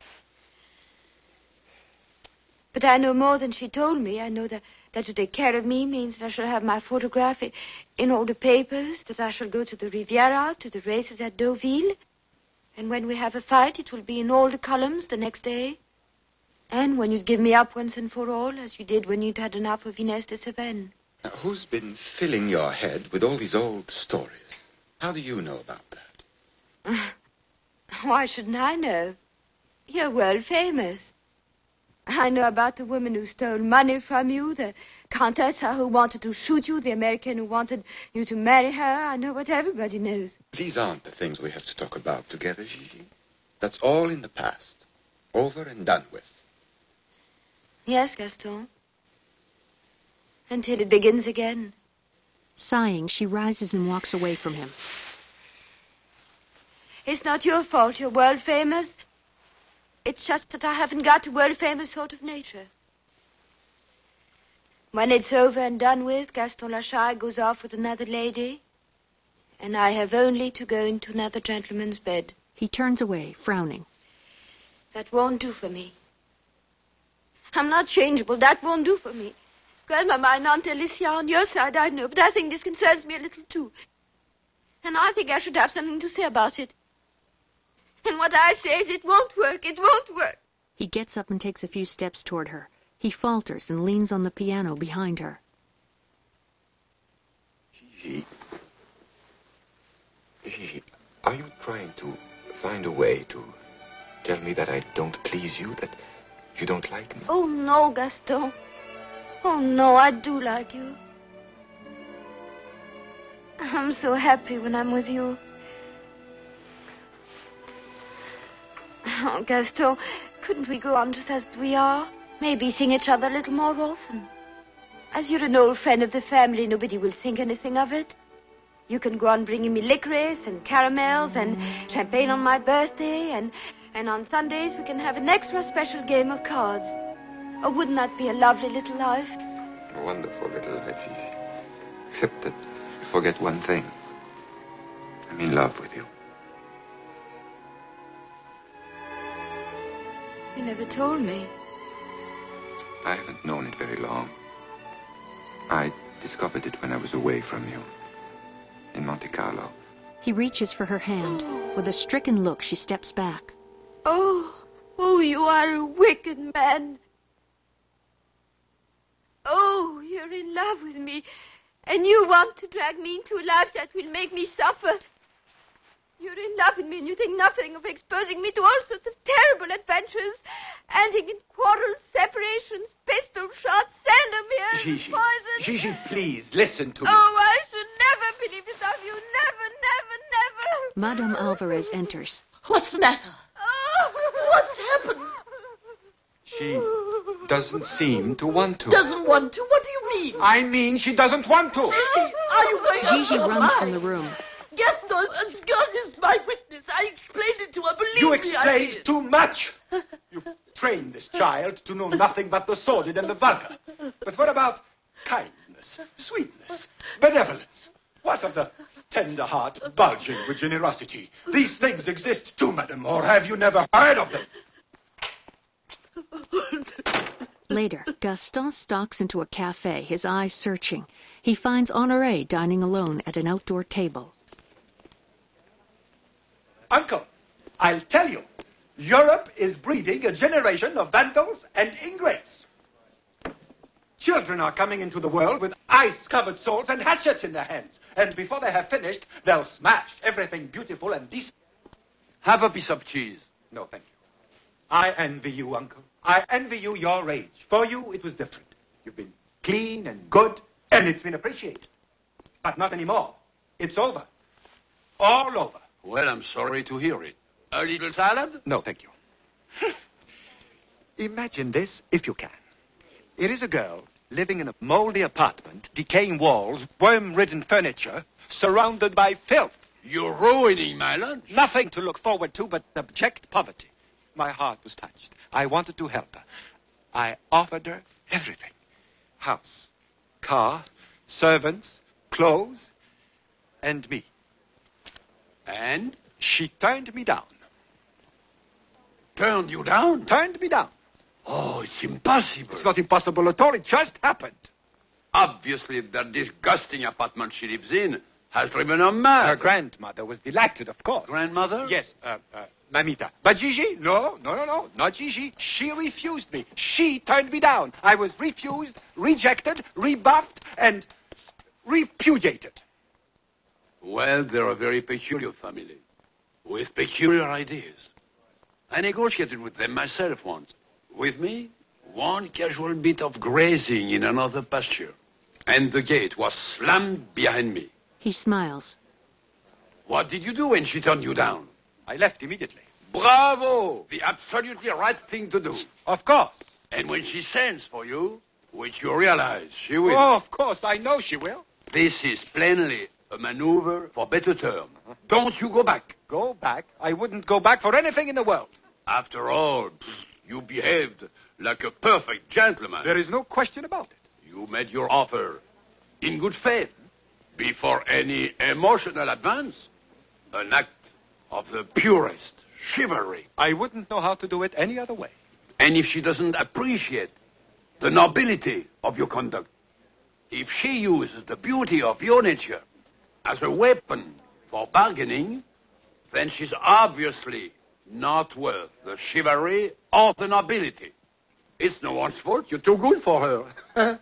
But I know more than she told me. I know that, that to take care of me means that I shall have my photograph in all the papers, that I shall go to the Riviera, to the races at Deauville, and when we have a fight, it will be in all the columns the next day. And when you'd give me up once and for all, as you did when you'd had enough of Inez de Savenne. Now, who's been filling your head with all these old stories? How do you know about that? Why shouldn't I know? You're world famous. I know about the woman who stole money from you, the Contessa who wanted to shoot you, the American who wanted you to marry her. I know what everybody knows. These aren't the things we have to talk about together, Gigi. That's all in the past. Over and done with. Yes, Gaston. Until it begins again. Sighing, she rises and walks away from him. It's not your fault you're world famous. It's just that I haven't got a world-famous sort of nature. When it's over and done with, Gaston Lachai goes off with another lady, and I have only to go into another gentleman's bed. He turns away, frowning. That won't do for me. I'm not changeable. That won't do for me. Grandmama and Aunt Alicia on your side, I know, but I think this concerns me a little, too. And I think I should have something to say about it. And what I say is it won't work. It won't work. He gets up and takes a few steps toward her. He falters and leans on the piano behind her. Gigi, Gigi, are you trying to find a way to tell me that I don't please you, that you don't like me? Oh, no, Gaston. Oh, no, I do like you. I'm so happy when I'm with you. Oh, Gaston, couldn't we go on just as we are? Maybe seeing each other a little more often. As you're an old friend of the family, nobody will think anything of it. You can go on bringing me licorice and caramels and champagne on my birthday, and, and on Sundays we can have an extra special game of cards. Oh, wouldn't that be a lovely little life? A wonderful little life, Gigi. Except that you forget one thing. I'm in love with you. You never told me. I haven't known it very long. I discovered it when I was away from you. In Monte Carlo. He reaches for her hand. With a stricken look, she steps back. Oh, oh, you are a wicked man. Oh, you're in love with me, and you want to drag me into a life that will make me suffer. You're in love with me, and you think nothing of exposing me to all sorts of terrible adventures, ending in quarrels, separations, pistol shots, sandomiers, Gigi, poison. Gigi, please, listen to me. Oh, I should never believe this of you. Never, never, never. Madame Alvarez enters. What's the matter? Oh. What's happened? She doesn't seem to want to. Doesn't want to? What do you mean? I mean she doesn't want to. Gigi, are you going out Gigi of your runs mind? from the room. Gaston, as God is my witness, I explained it to her. Believe You me, I explained did. too much. You've trained this child to know nothing but the sordid and the vulgar. But what about kindness, sweetness, benevolence? What of the tender heart bulging with generosity? These things exist too, madam, or have you never heard of them? Later, Gaston stalks into a cafe, his eyes searching. He finds Honoré dining alone at an outdoor table. Uncle, I'll tell you, Europe is breeding a generation of vandals and ingrates. Children are coming into the world with ice-covered swords and hatchets in their hands, and before they have finished, they'll smash everything beautiful and decent. Have a piece of cheese. No, thank you. I envy you, Uncle. I envy you your age. For you, it was different. You've been clean and good, and it's been appreciated. But not anymore. It's over. All over. Well, I'm sorry to hear it. A little salad? No, thank you. Imagine this, if you can. It is a girl living in a moldy apartment, decaying walls, worm-ridden furniture, surrounded by filth. You're ruining my lunch. Nothing to look forward to but abject poverty. My heart was touched. I wanted to help her. I offered her everything. House, car, servants, clothes, and me. And? She turned me down. Turned you down? Turned me down. Oh, it's impossible. It's not impossible at all. It just happened. Obviously, the disgusting apartment she lives in has driven her mad. Her grandmother was delighted, of course. Grandmother? Yes, uh, uh, Mamita. But Gigi? No, no, no, no. Not Gigi. She refused me. She turned me down. I was refused, rejected, rebuffed, and repudiated. Well, they're a very peculiar family, with peculiar ideas. I negotiated with them myself once. With me, one casual bit of grazing in another pasture, and the gate was slammed behind me. He smiles. What did you do when she turned you down? I left immediately. Bravo! The absolutely right thing to do. Of course. And when she sends for you, which you realize she will. Oh, of course, I know she will. This is plainly a maneuver for better term. Don't you go back. Go back? I wouldn't go back for anything in the world. After all, you behaved like a perfect gentleman. There is no question about it. You made your offer in good faith, before any emotional advance. An act of the purest chivalry. I wouldn't know how to do it any other way. And if she doesn't appreciate the nobility of your conduct, if she uses the beauty of your nature as a weapon for bargaining, then she's obviously not worth the chivalry or the nobility. It's no one's fault. You're too good for her.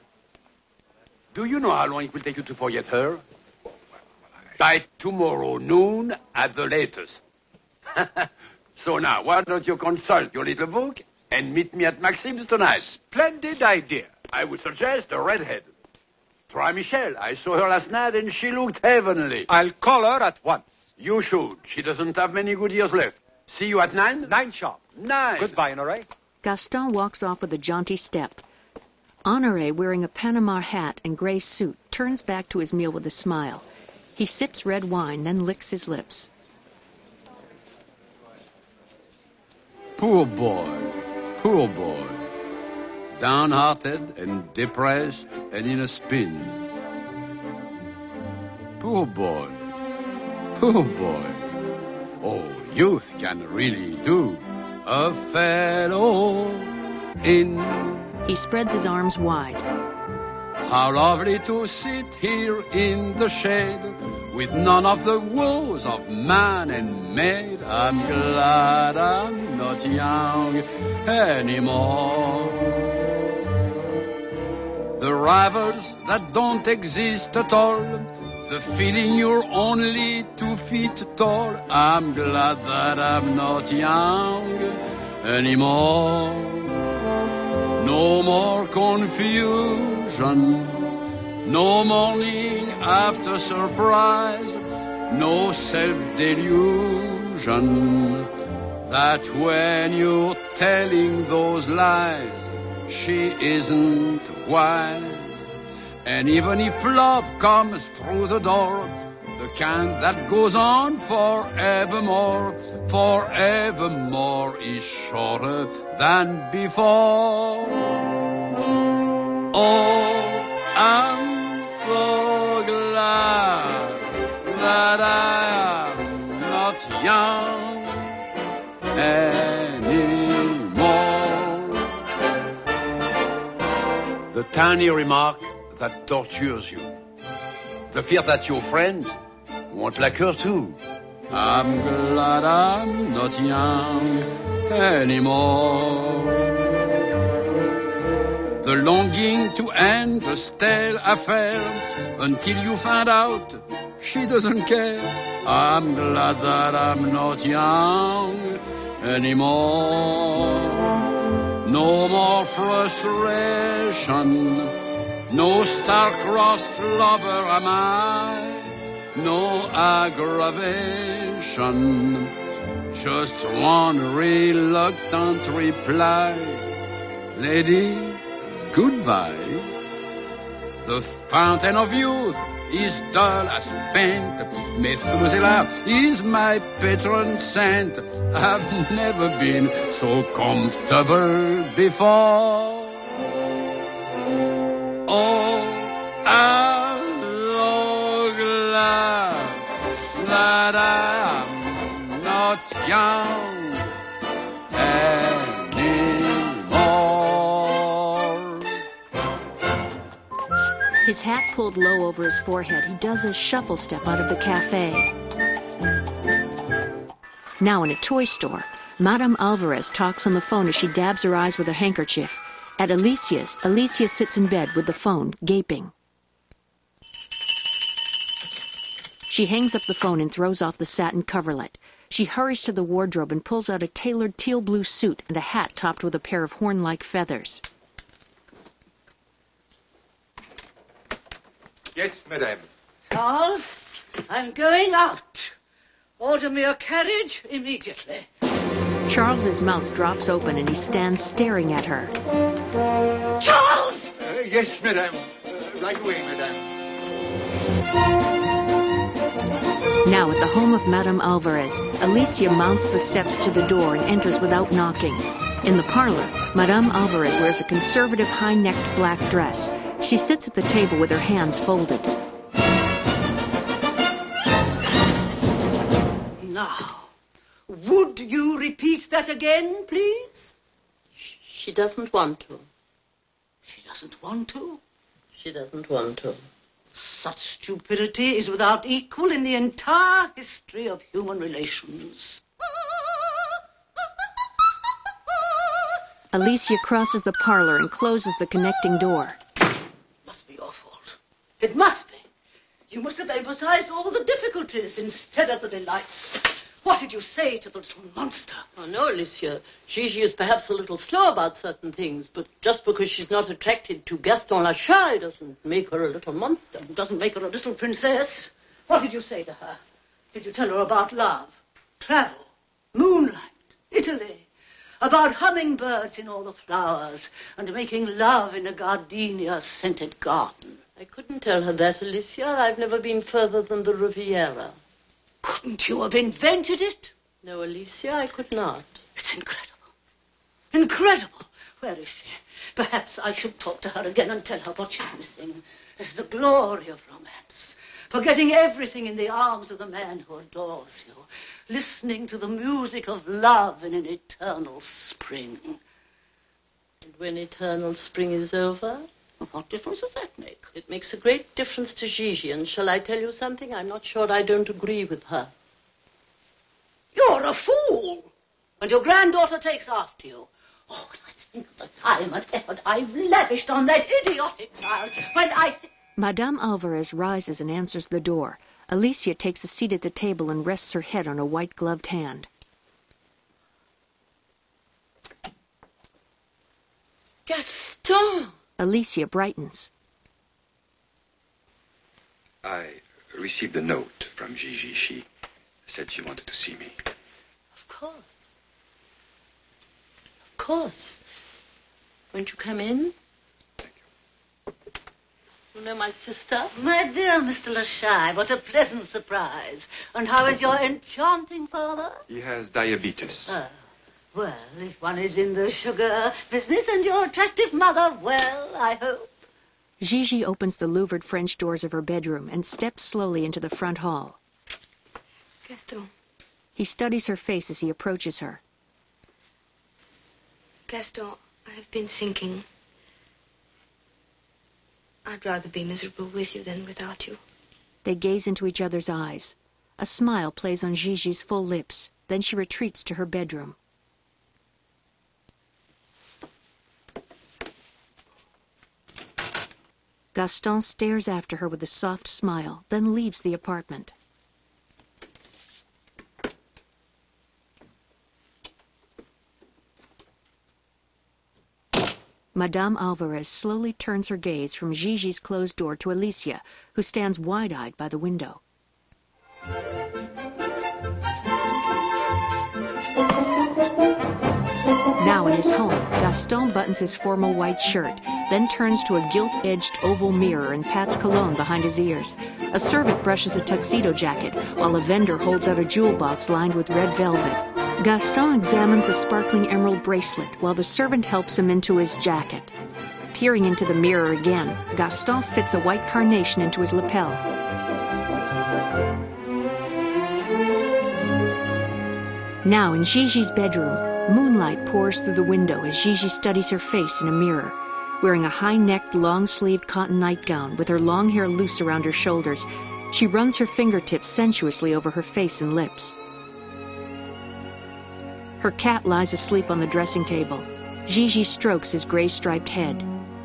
Do you know how long it will take you to forget her? By tomorrow noon at the latest. So now, why don't you consult your little book and meet me at Maxime's tonight? Splendid idea. I would suggest a redhead. Try Michelle. I saw her last night and she looked heavenly. I'll call her at once. You should. She doesn't have many good years left. See you at nine? Nine sharp. Nine. Goodbye, Honoré. Gaston walks off with a jaunty step. Honoré, wearing a Panama hat and gray suit, turns back to his meal with a smile. He sips red wine, then licks his lips. Poor boy, poor boy. Downhearted and depressed and in a spin. Poor boy, poor boy. Oh, youth can really do a fellow in. He spreads his arms wide. How lovely to sit here in the shade with none of the woes of man and maid. I'm glad I'm not young anymore. The rivals that don't exist at all, the feeling you're only two feet tall. I'm glad that I'm not young anymore. No more confusion, no morning after surprise, no self-delusion that when you're telling those lies, she isn't wise. And even if love comes through the door, the kind that goes on forevermore, forevermore is shorter than before. Oh, I'm so glad that I am not young anymore. The tiny remark that tortures you. The fear that your friends won't like her too. I'm glad I'm not young anymore. The longing to end the stale affair until you find out she doesn't care. I'm glad that I'm not young anymore. No more frustration, no star-crossed lover am I, no aggravation, just one reluctant reply. Lady, goodbye. The fountain of youth is dull as paint. Methuselah is my patron saint. I've never been so comfortable before. Oh, I'm so glad that I'm not young anymore. His hat pulled low over his forehead, he does a shuffle step out of the cafe. Now in a toy store, Madame Alvarez talks on the phone as she dabs her eyes with a handkerchief. At Alicia's, Alicia sits in bed with the phone, gaping. She hangs up the phone and throws off the satin coverlet. She hurries to the wardrobe and pulls out a tailored teal blue suit and a hat topped with a pair of horn-like feathers. Yes, madame. Charles, I'm going out. Order me a carriage immediately. Charles's mouth drops open and he stands staring at her. Charles! Uh, yes, madame. Uh, right away, madame. Now at the home of Madame Alvarez, Alicia mounts the steps to the door and enters without knocking. In the parlor, Madame Alvarez wears a conservative high-necked black dress. She sits at the table with her hands folded. Now, would you repeat that again, please? She doesn't want to. She doesn't want to? She doesn't want to. Such stupidity is without equal in the entire history of human relations. Alicia crosses the parlor and closes the connecting door. Must be your fault. It must be. You must have emphasized all the difficulties instead of the delights. What did you say to the little monster? Oh, no, Alicia. Gigi is perhaps a little slow about certain things, but just because she's not attracted to Gaston Lachal doesn't make her a little monster. It doesn't make her a little princess. What did you say to her? Did you tell her about love, travel, moonlight, Italy, about hummingbirds in all the flowers, and making love in a gardenia-scented garden? I couldn't tell her that, Alicia. I've never been further than the Riviera. Couldn't you have invented it? No, Alicia, I could not. It's incredible. Incredible. Where is she? Perhaps I should talk to her again and tell her what she's missing. It's the glory of romance. Forgetting everything in the arms of the man who adores you. Listening to the music of love in an eternal spring. And when eternal spring is over? What difference does that make? It makes a great difference to Gigi, and shall I tell you something? I'm not sure I don't agree with her. You're a fool! And your granddaughter takes after you. Oh, let's think of the time and effort I've lavished on that idiotic child when I... Th- Madame Alvarez rises and answers the door. Alicia takes a seat at the table and rests her head on a white-gloved hand. Gaston! Alicia brightens. I received a note from Gigi. She said she wanted to see me. Of course. Of course. Won't you come in? Thank you. You know my sister? My dear Mister Lashai, what a pleasant surprise. And how is your enchanting father? He has diabetes. Ah, well, if one is in the sugar business and your attractive mother, well, I hope. Gigi opens the louvered French doors of her bedroom and steps slowly into the front hall. Gaston. He studies her face as he approaches her. Gaston, I've been thinking. I'd rather be miserable with you than without you. They gaze into each other's eyes. A smile plays on Gigi's full lips. Then she retreats to her bedroom. Gaston stares after her with a soft smile, then leaves the apartment. Madame Alvarez slowly turns her gaze from Gigi's closed door to Alicia, who stands wide-eyed by the window. Now in his home, Gaston buttons his formal white shirt, then turns to a gilt-edged oval mirror and pats cologne behind his ears. A servant brushes a tuxedo jacket, while a vendor holds out a jewel box lined with red velvet. Gaston examines a sparkling emerald bracelet, while the servant helps him into his jacket. Peering into the mirror again, Gaston fits a white carnation into his lapel. Now in Gigi's bedroom, moonlight pours through the window as Gigi studies her face in a mirror. Wearing a high-necked, long-sleeved cotton nightgown with her long hair loose around her shoulders, she runs her fingertips sensuously over her face and lips. Her cat lies asleep on the dressing table. Gigi strokes his gray-striped head.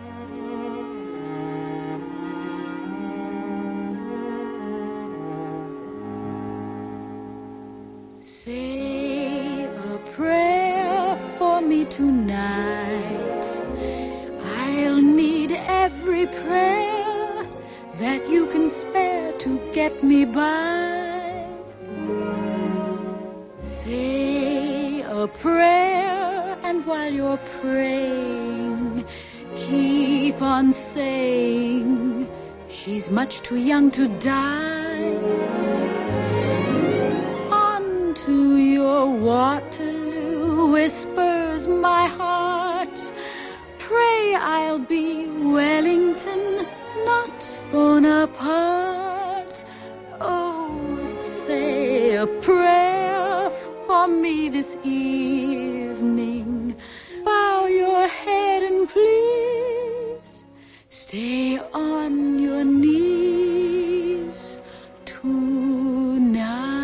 Say a prayer for me tonight. I'll need every prayer that you can spare to get me by. Say a prayer, and while you're praying, keep on saying she's much too young to die. On to your Waterloo whispers my heart. Pray I'll be Wellington, not Bonaparte. Oh, say a prayer for me this evening. Bow your head and please stay on your knees tonight.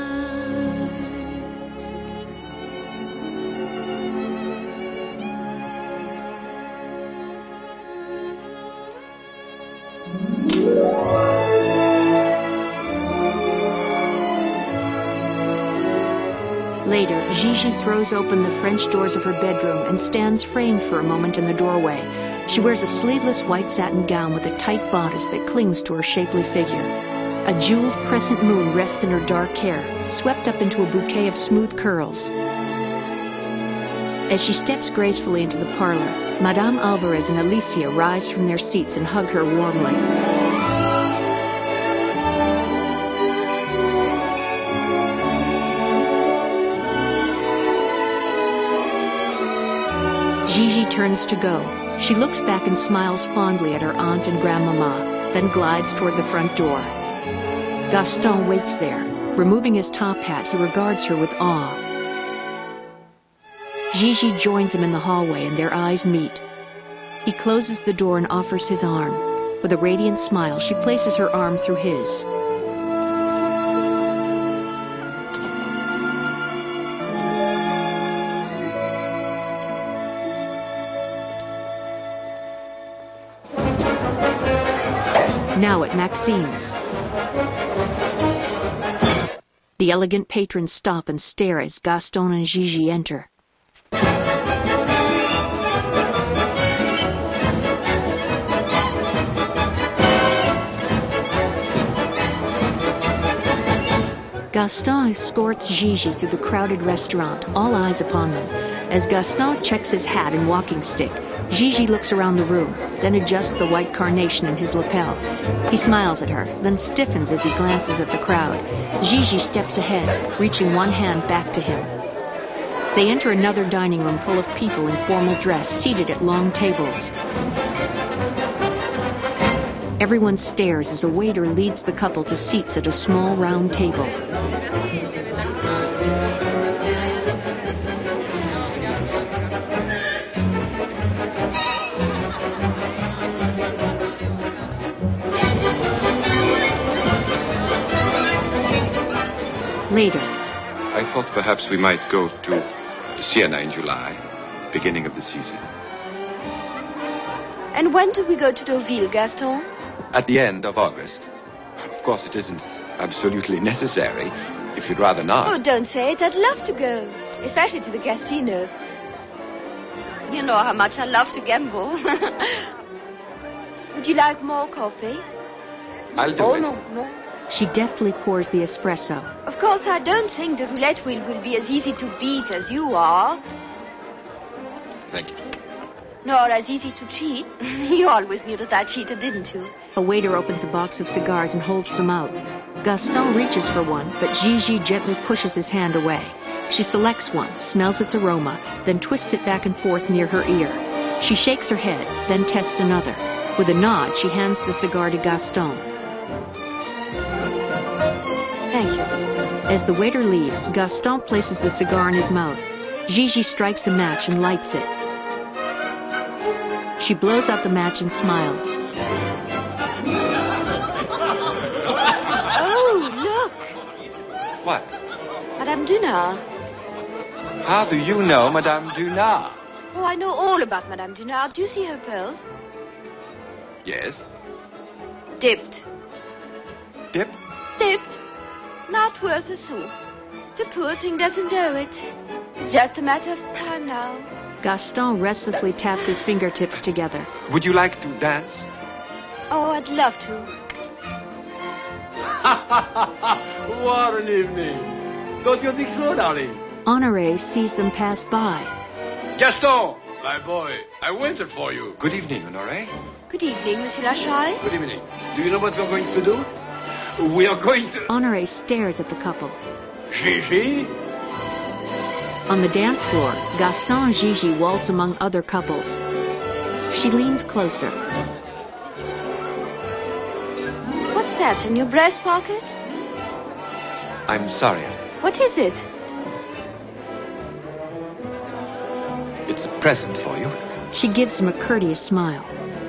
Later, Gigi throws open the French doors of her bedroom and stands framed for a moment in the doorway. She wears a sleeveless white satin gown with a tight bodice that clings to her shapely figure. A jeweled crescent moon rests in her dark hair, swept up into a bouquet of smooth curls. As she steps gracefully into the parlor, Madame Alvarez and Alicia rise from their seats and hug her warmly. turns to go. She looks back and smiles fondly at her aunt and grandmama, then glides toward the front door. Gaston waits there. Removing his top hat, he regards her with awe. Gigi joins him in the hallway and their eyes meet. He closes the door and offers his arm. With a radiant smile, she places her arm through his. Now at Maxime's. The elegant patrons stop and stare as Gaston and Gigi enter. Gaston escorts Gigi through the crowded restaurant, all eyes upon them. As Gaston checks his hat and walking stick, Gigi looks around the room, then adjusts the white carnation in his lapel. He smiles at her, then stiffens as he glances at the crowd. Gigi steps ahead, reaching one hand back to him. They enter another dining room full of people in formal dress, seated at long tables. Everyone stares as a waiter leads the couple to seats at a small round table. Later. I thought perhaps we might go to Siena in July, beginning of the season. And when do we go to Deauville, Gaston? At the end of August. Of course, it isn't absolutely necessary, if you'd rather not. Oh, don't say it. I'd love to go, especially to the casino. You know how much I love to gamble. Would you like more coffee? I'll do oh, it. Oh, no, no. She deftly pours the espresso. Of course, I don't think the roulette wheel will be as easy to beat as you are. Thank you. Nor as easy to cheat. You always knew that I cheated, didn't you? A waiter opens a box of cigars and holds them out. Gaston reaches for one, but Gigi gently pushes his hand away. She selects one, smells its aroma, then twists it back and forth near her ear. She shakes her head, then tests another. With a nod, she hands the cigar to Gaston. Thank you. As the waiter leaves, Gaston places the cigar in his mouth. Gigi strikes a match and lights it. She blows out the match and smiles. Oh, look! What? Madame Dunard. How do you know Madame Dunard? Oh, I know all about Madame Dunard. Do you see her pearls? Yes. Dipped. Dipped? Dipped. Not worth a sou. The poor thing doesn't know it. It's just a matter of time now. Gaston restlessly taps his fingertips together. Would you like to dance? Oh, I'd love to. What an evening. Don't you think so, darling? Honoré sees them pass by. Gaston, my boy, I waited for you. Good evening, Honoré. Good evening, Monsieur Lachai. Good evening. Do you know what we're going to do? We are going to... Honoré stares at the couple. Gigi? On the dance floor, Gaston and Gigi waltz among other couples. She leans closer. What's that, in your breast pocket? I'm sorry. What is it? It's a present for you. She gives him a courteous smile.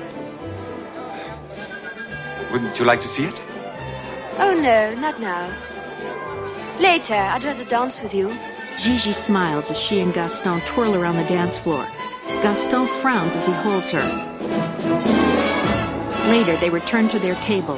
Wouldn't you like to see it? Oh, no, not now. Later, I'd rather dance with you. Gigi smiles as she and Gaston twirl around the dance floor. Gaston frowns as he holds her. Later, they return to their table.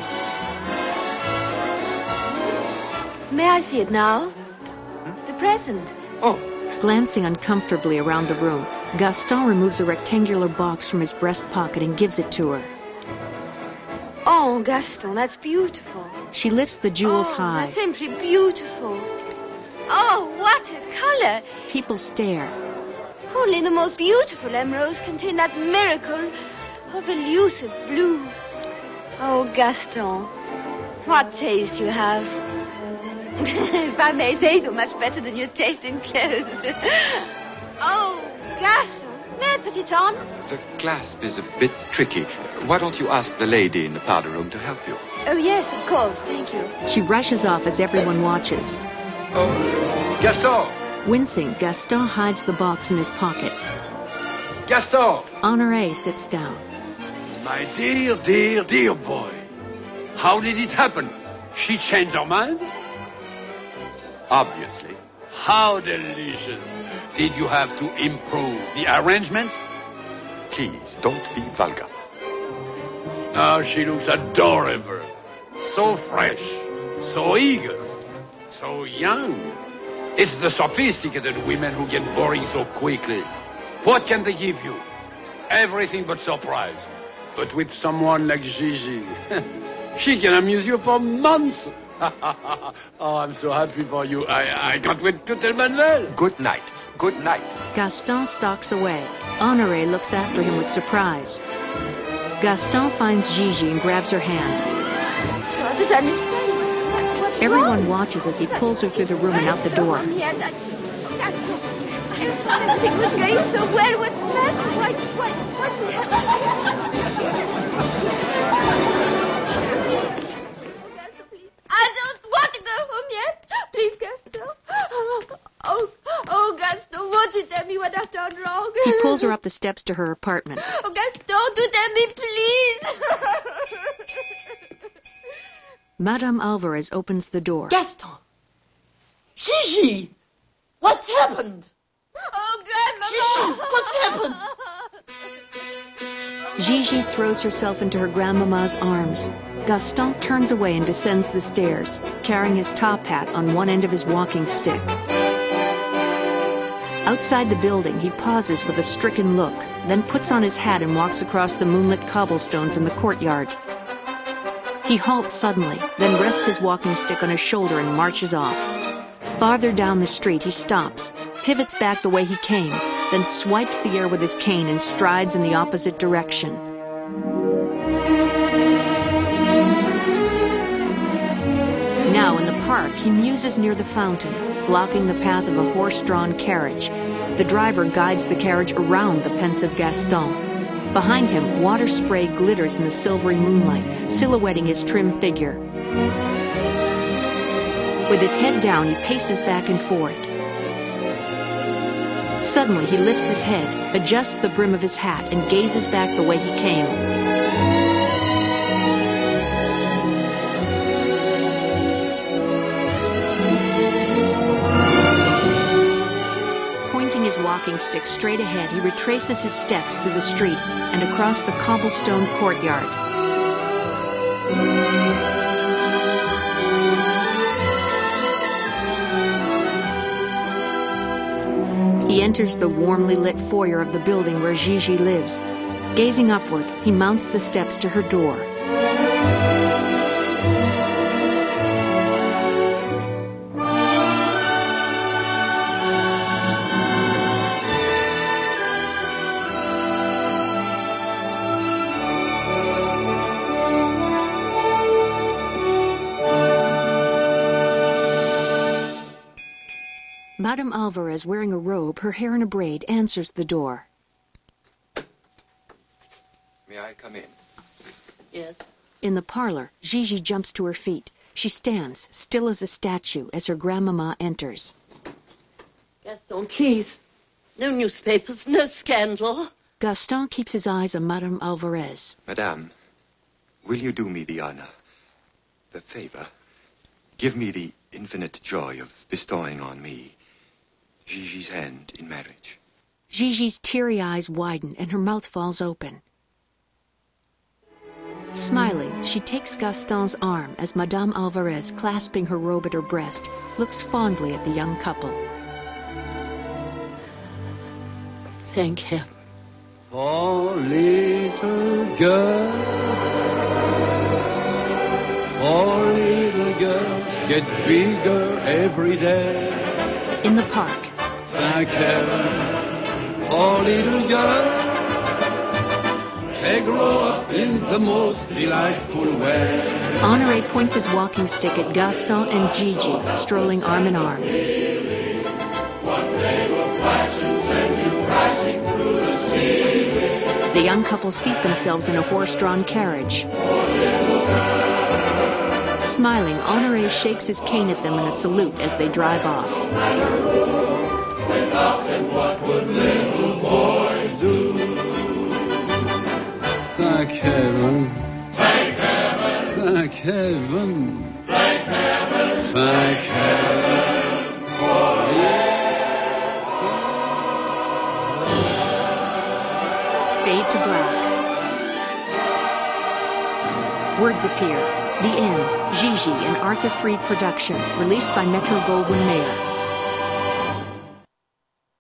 May I see it now? Hmm? The present. Oh. Glancing uncomfortably around the room, Gaston removes a rectangular box from his breast pocket and gives it to her. Oh, Gaston, that's beautiful. She lifts the jewels oh, high. That's simply beautiful. Oh, what a color! People stare. Only the most beautiful emeralds contain that miracle of elusive blue. Oh, Gaston, what taste you have. If I may say so, much better than your taste in clothes. Oh, Gaston, May I put it on? The clasp is a bit tricky. Why don't you ask the lady in the powder room to help you? Oh, yes, of course. Thank you. She rushes off as everyone watches. Oh, Gaston! Wincing, Gaston hides the box in his pocket. Gaston! Honoré sits down. My dear, dear, dear boy. How did it happen? She changed her mind? Obviously. How delicious. Did you have to improve the arrangement? Please, don't be vulgar. Oh, she looks adorable. So fresh, so eager, so young. It's the sophisticated women who get boring so quickly. What can they give you? Everything but surprise. But with someone like Gigi, she can amuse you for months. Oh, I'm so happy for you. I, I can't wait to tell Manuel. Good night. Good night. Gaston stalks away. Honoré looks after him with surprise. Gaston finds Gigi and grabs her hand. Everyone watches as he pulls her through the room and out the door. Everything was going so well. What's the matter? What, what, what's the I don't want to go home yet. Please, Gaston. Oh, oh, Gaston, won't you tell me what I've done wrong? He pulls her up the steps to her apartment. Oh, Gaston, do tell me, please. Madame Alvarez opens the door. Gaston! Gigi! What's happened? Oh, Grandmama! Gigi, what's happened? Gigi throws herself into her grandmama's arms. Gaston turns away and descends the stairs, carrying his top hat on one end of his walking stick. Outside the building, he pauses with a stricken look, then puts on his hat and walks across the moonlit cobblestones in the courtyard. He halts suddenly, then rests his walking stick on his shoulder and marches off. Farther down the street, he stops, pivots back the way he came, then swipes the air with his cane and strides in the opposite direction. Now, in the park, he muses near the fountain, blocking the path of a horse-drawn carriage. The driver guides the carriage around the pensive Gaston. Behind him, water spray glitters in the silvery moonlight, silhouetting his trim figure. With his head down, he paces back and forth. Suddenly, he lifts his head, adjusts the brim of his hat, and gazes back the way he came. Pointing his walking stick straight ahead, he retraces his steps through the street and across the cobblestone courtyard. He enters the warmly lit foyer of the building where Gigi lives. Gazing upward, he mounts the steps to her door. Madame Alvarez, wearing a robe, her hair in a braid, answers the door. May I come in? Yes. In the parlor, Gigi jumps to her feet. She stands, still as a statue, as her grandmama enters. Gaston, please. No newspapers, no scandal. Gaston keeps his eyes on Madame Alvarez. Madame, will you do me the honor, the favor, give me the infinite joy of bestowing on me Gigi's hand in marriage? Gigi's teary eyes widen and her mouth falls open. Smiling, she takes Gaston's arm as Madame Alvarez, clasping her robe at her breast, looks fondly at the young couple. Thank him. For little girls, for little girls, get bigger every day. In the park. Thank heaven for little girls. They grow up in the most delightful way. Honoré points his walking stick at Gaston and Gigi, strolling arm in arm. One day will flash and send you crashing through the The young couple seat themselves in a horse-drawn carriage. Smiling, Honoré shakes his cane at them in a salute as they drive off. Without them, what would little boys do? Thank heaven. Thank heaven. Thank heaven. Thank heaven. Thank heaven for Fade to black. Words appear. The End. Gigi, an Arthur Freed production, released by Metro-Goldwyn-Mayer.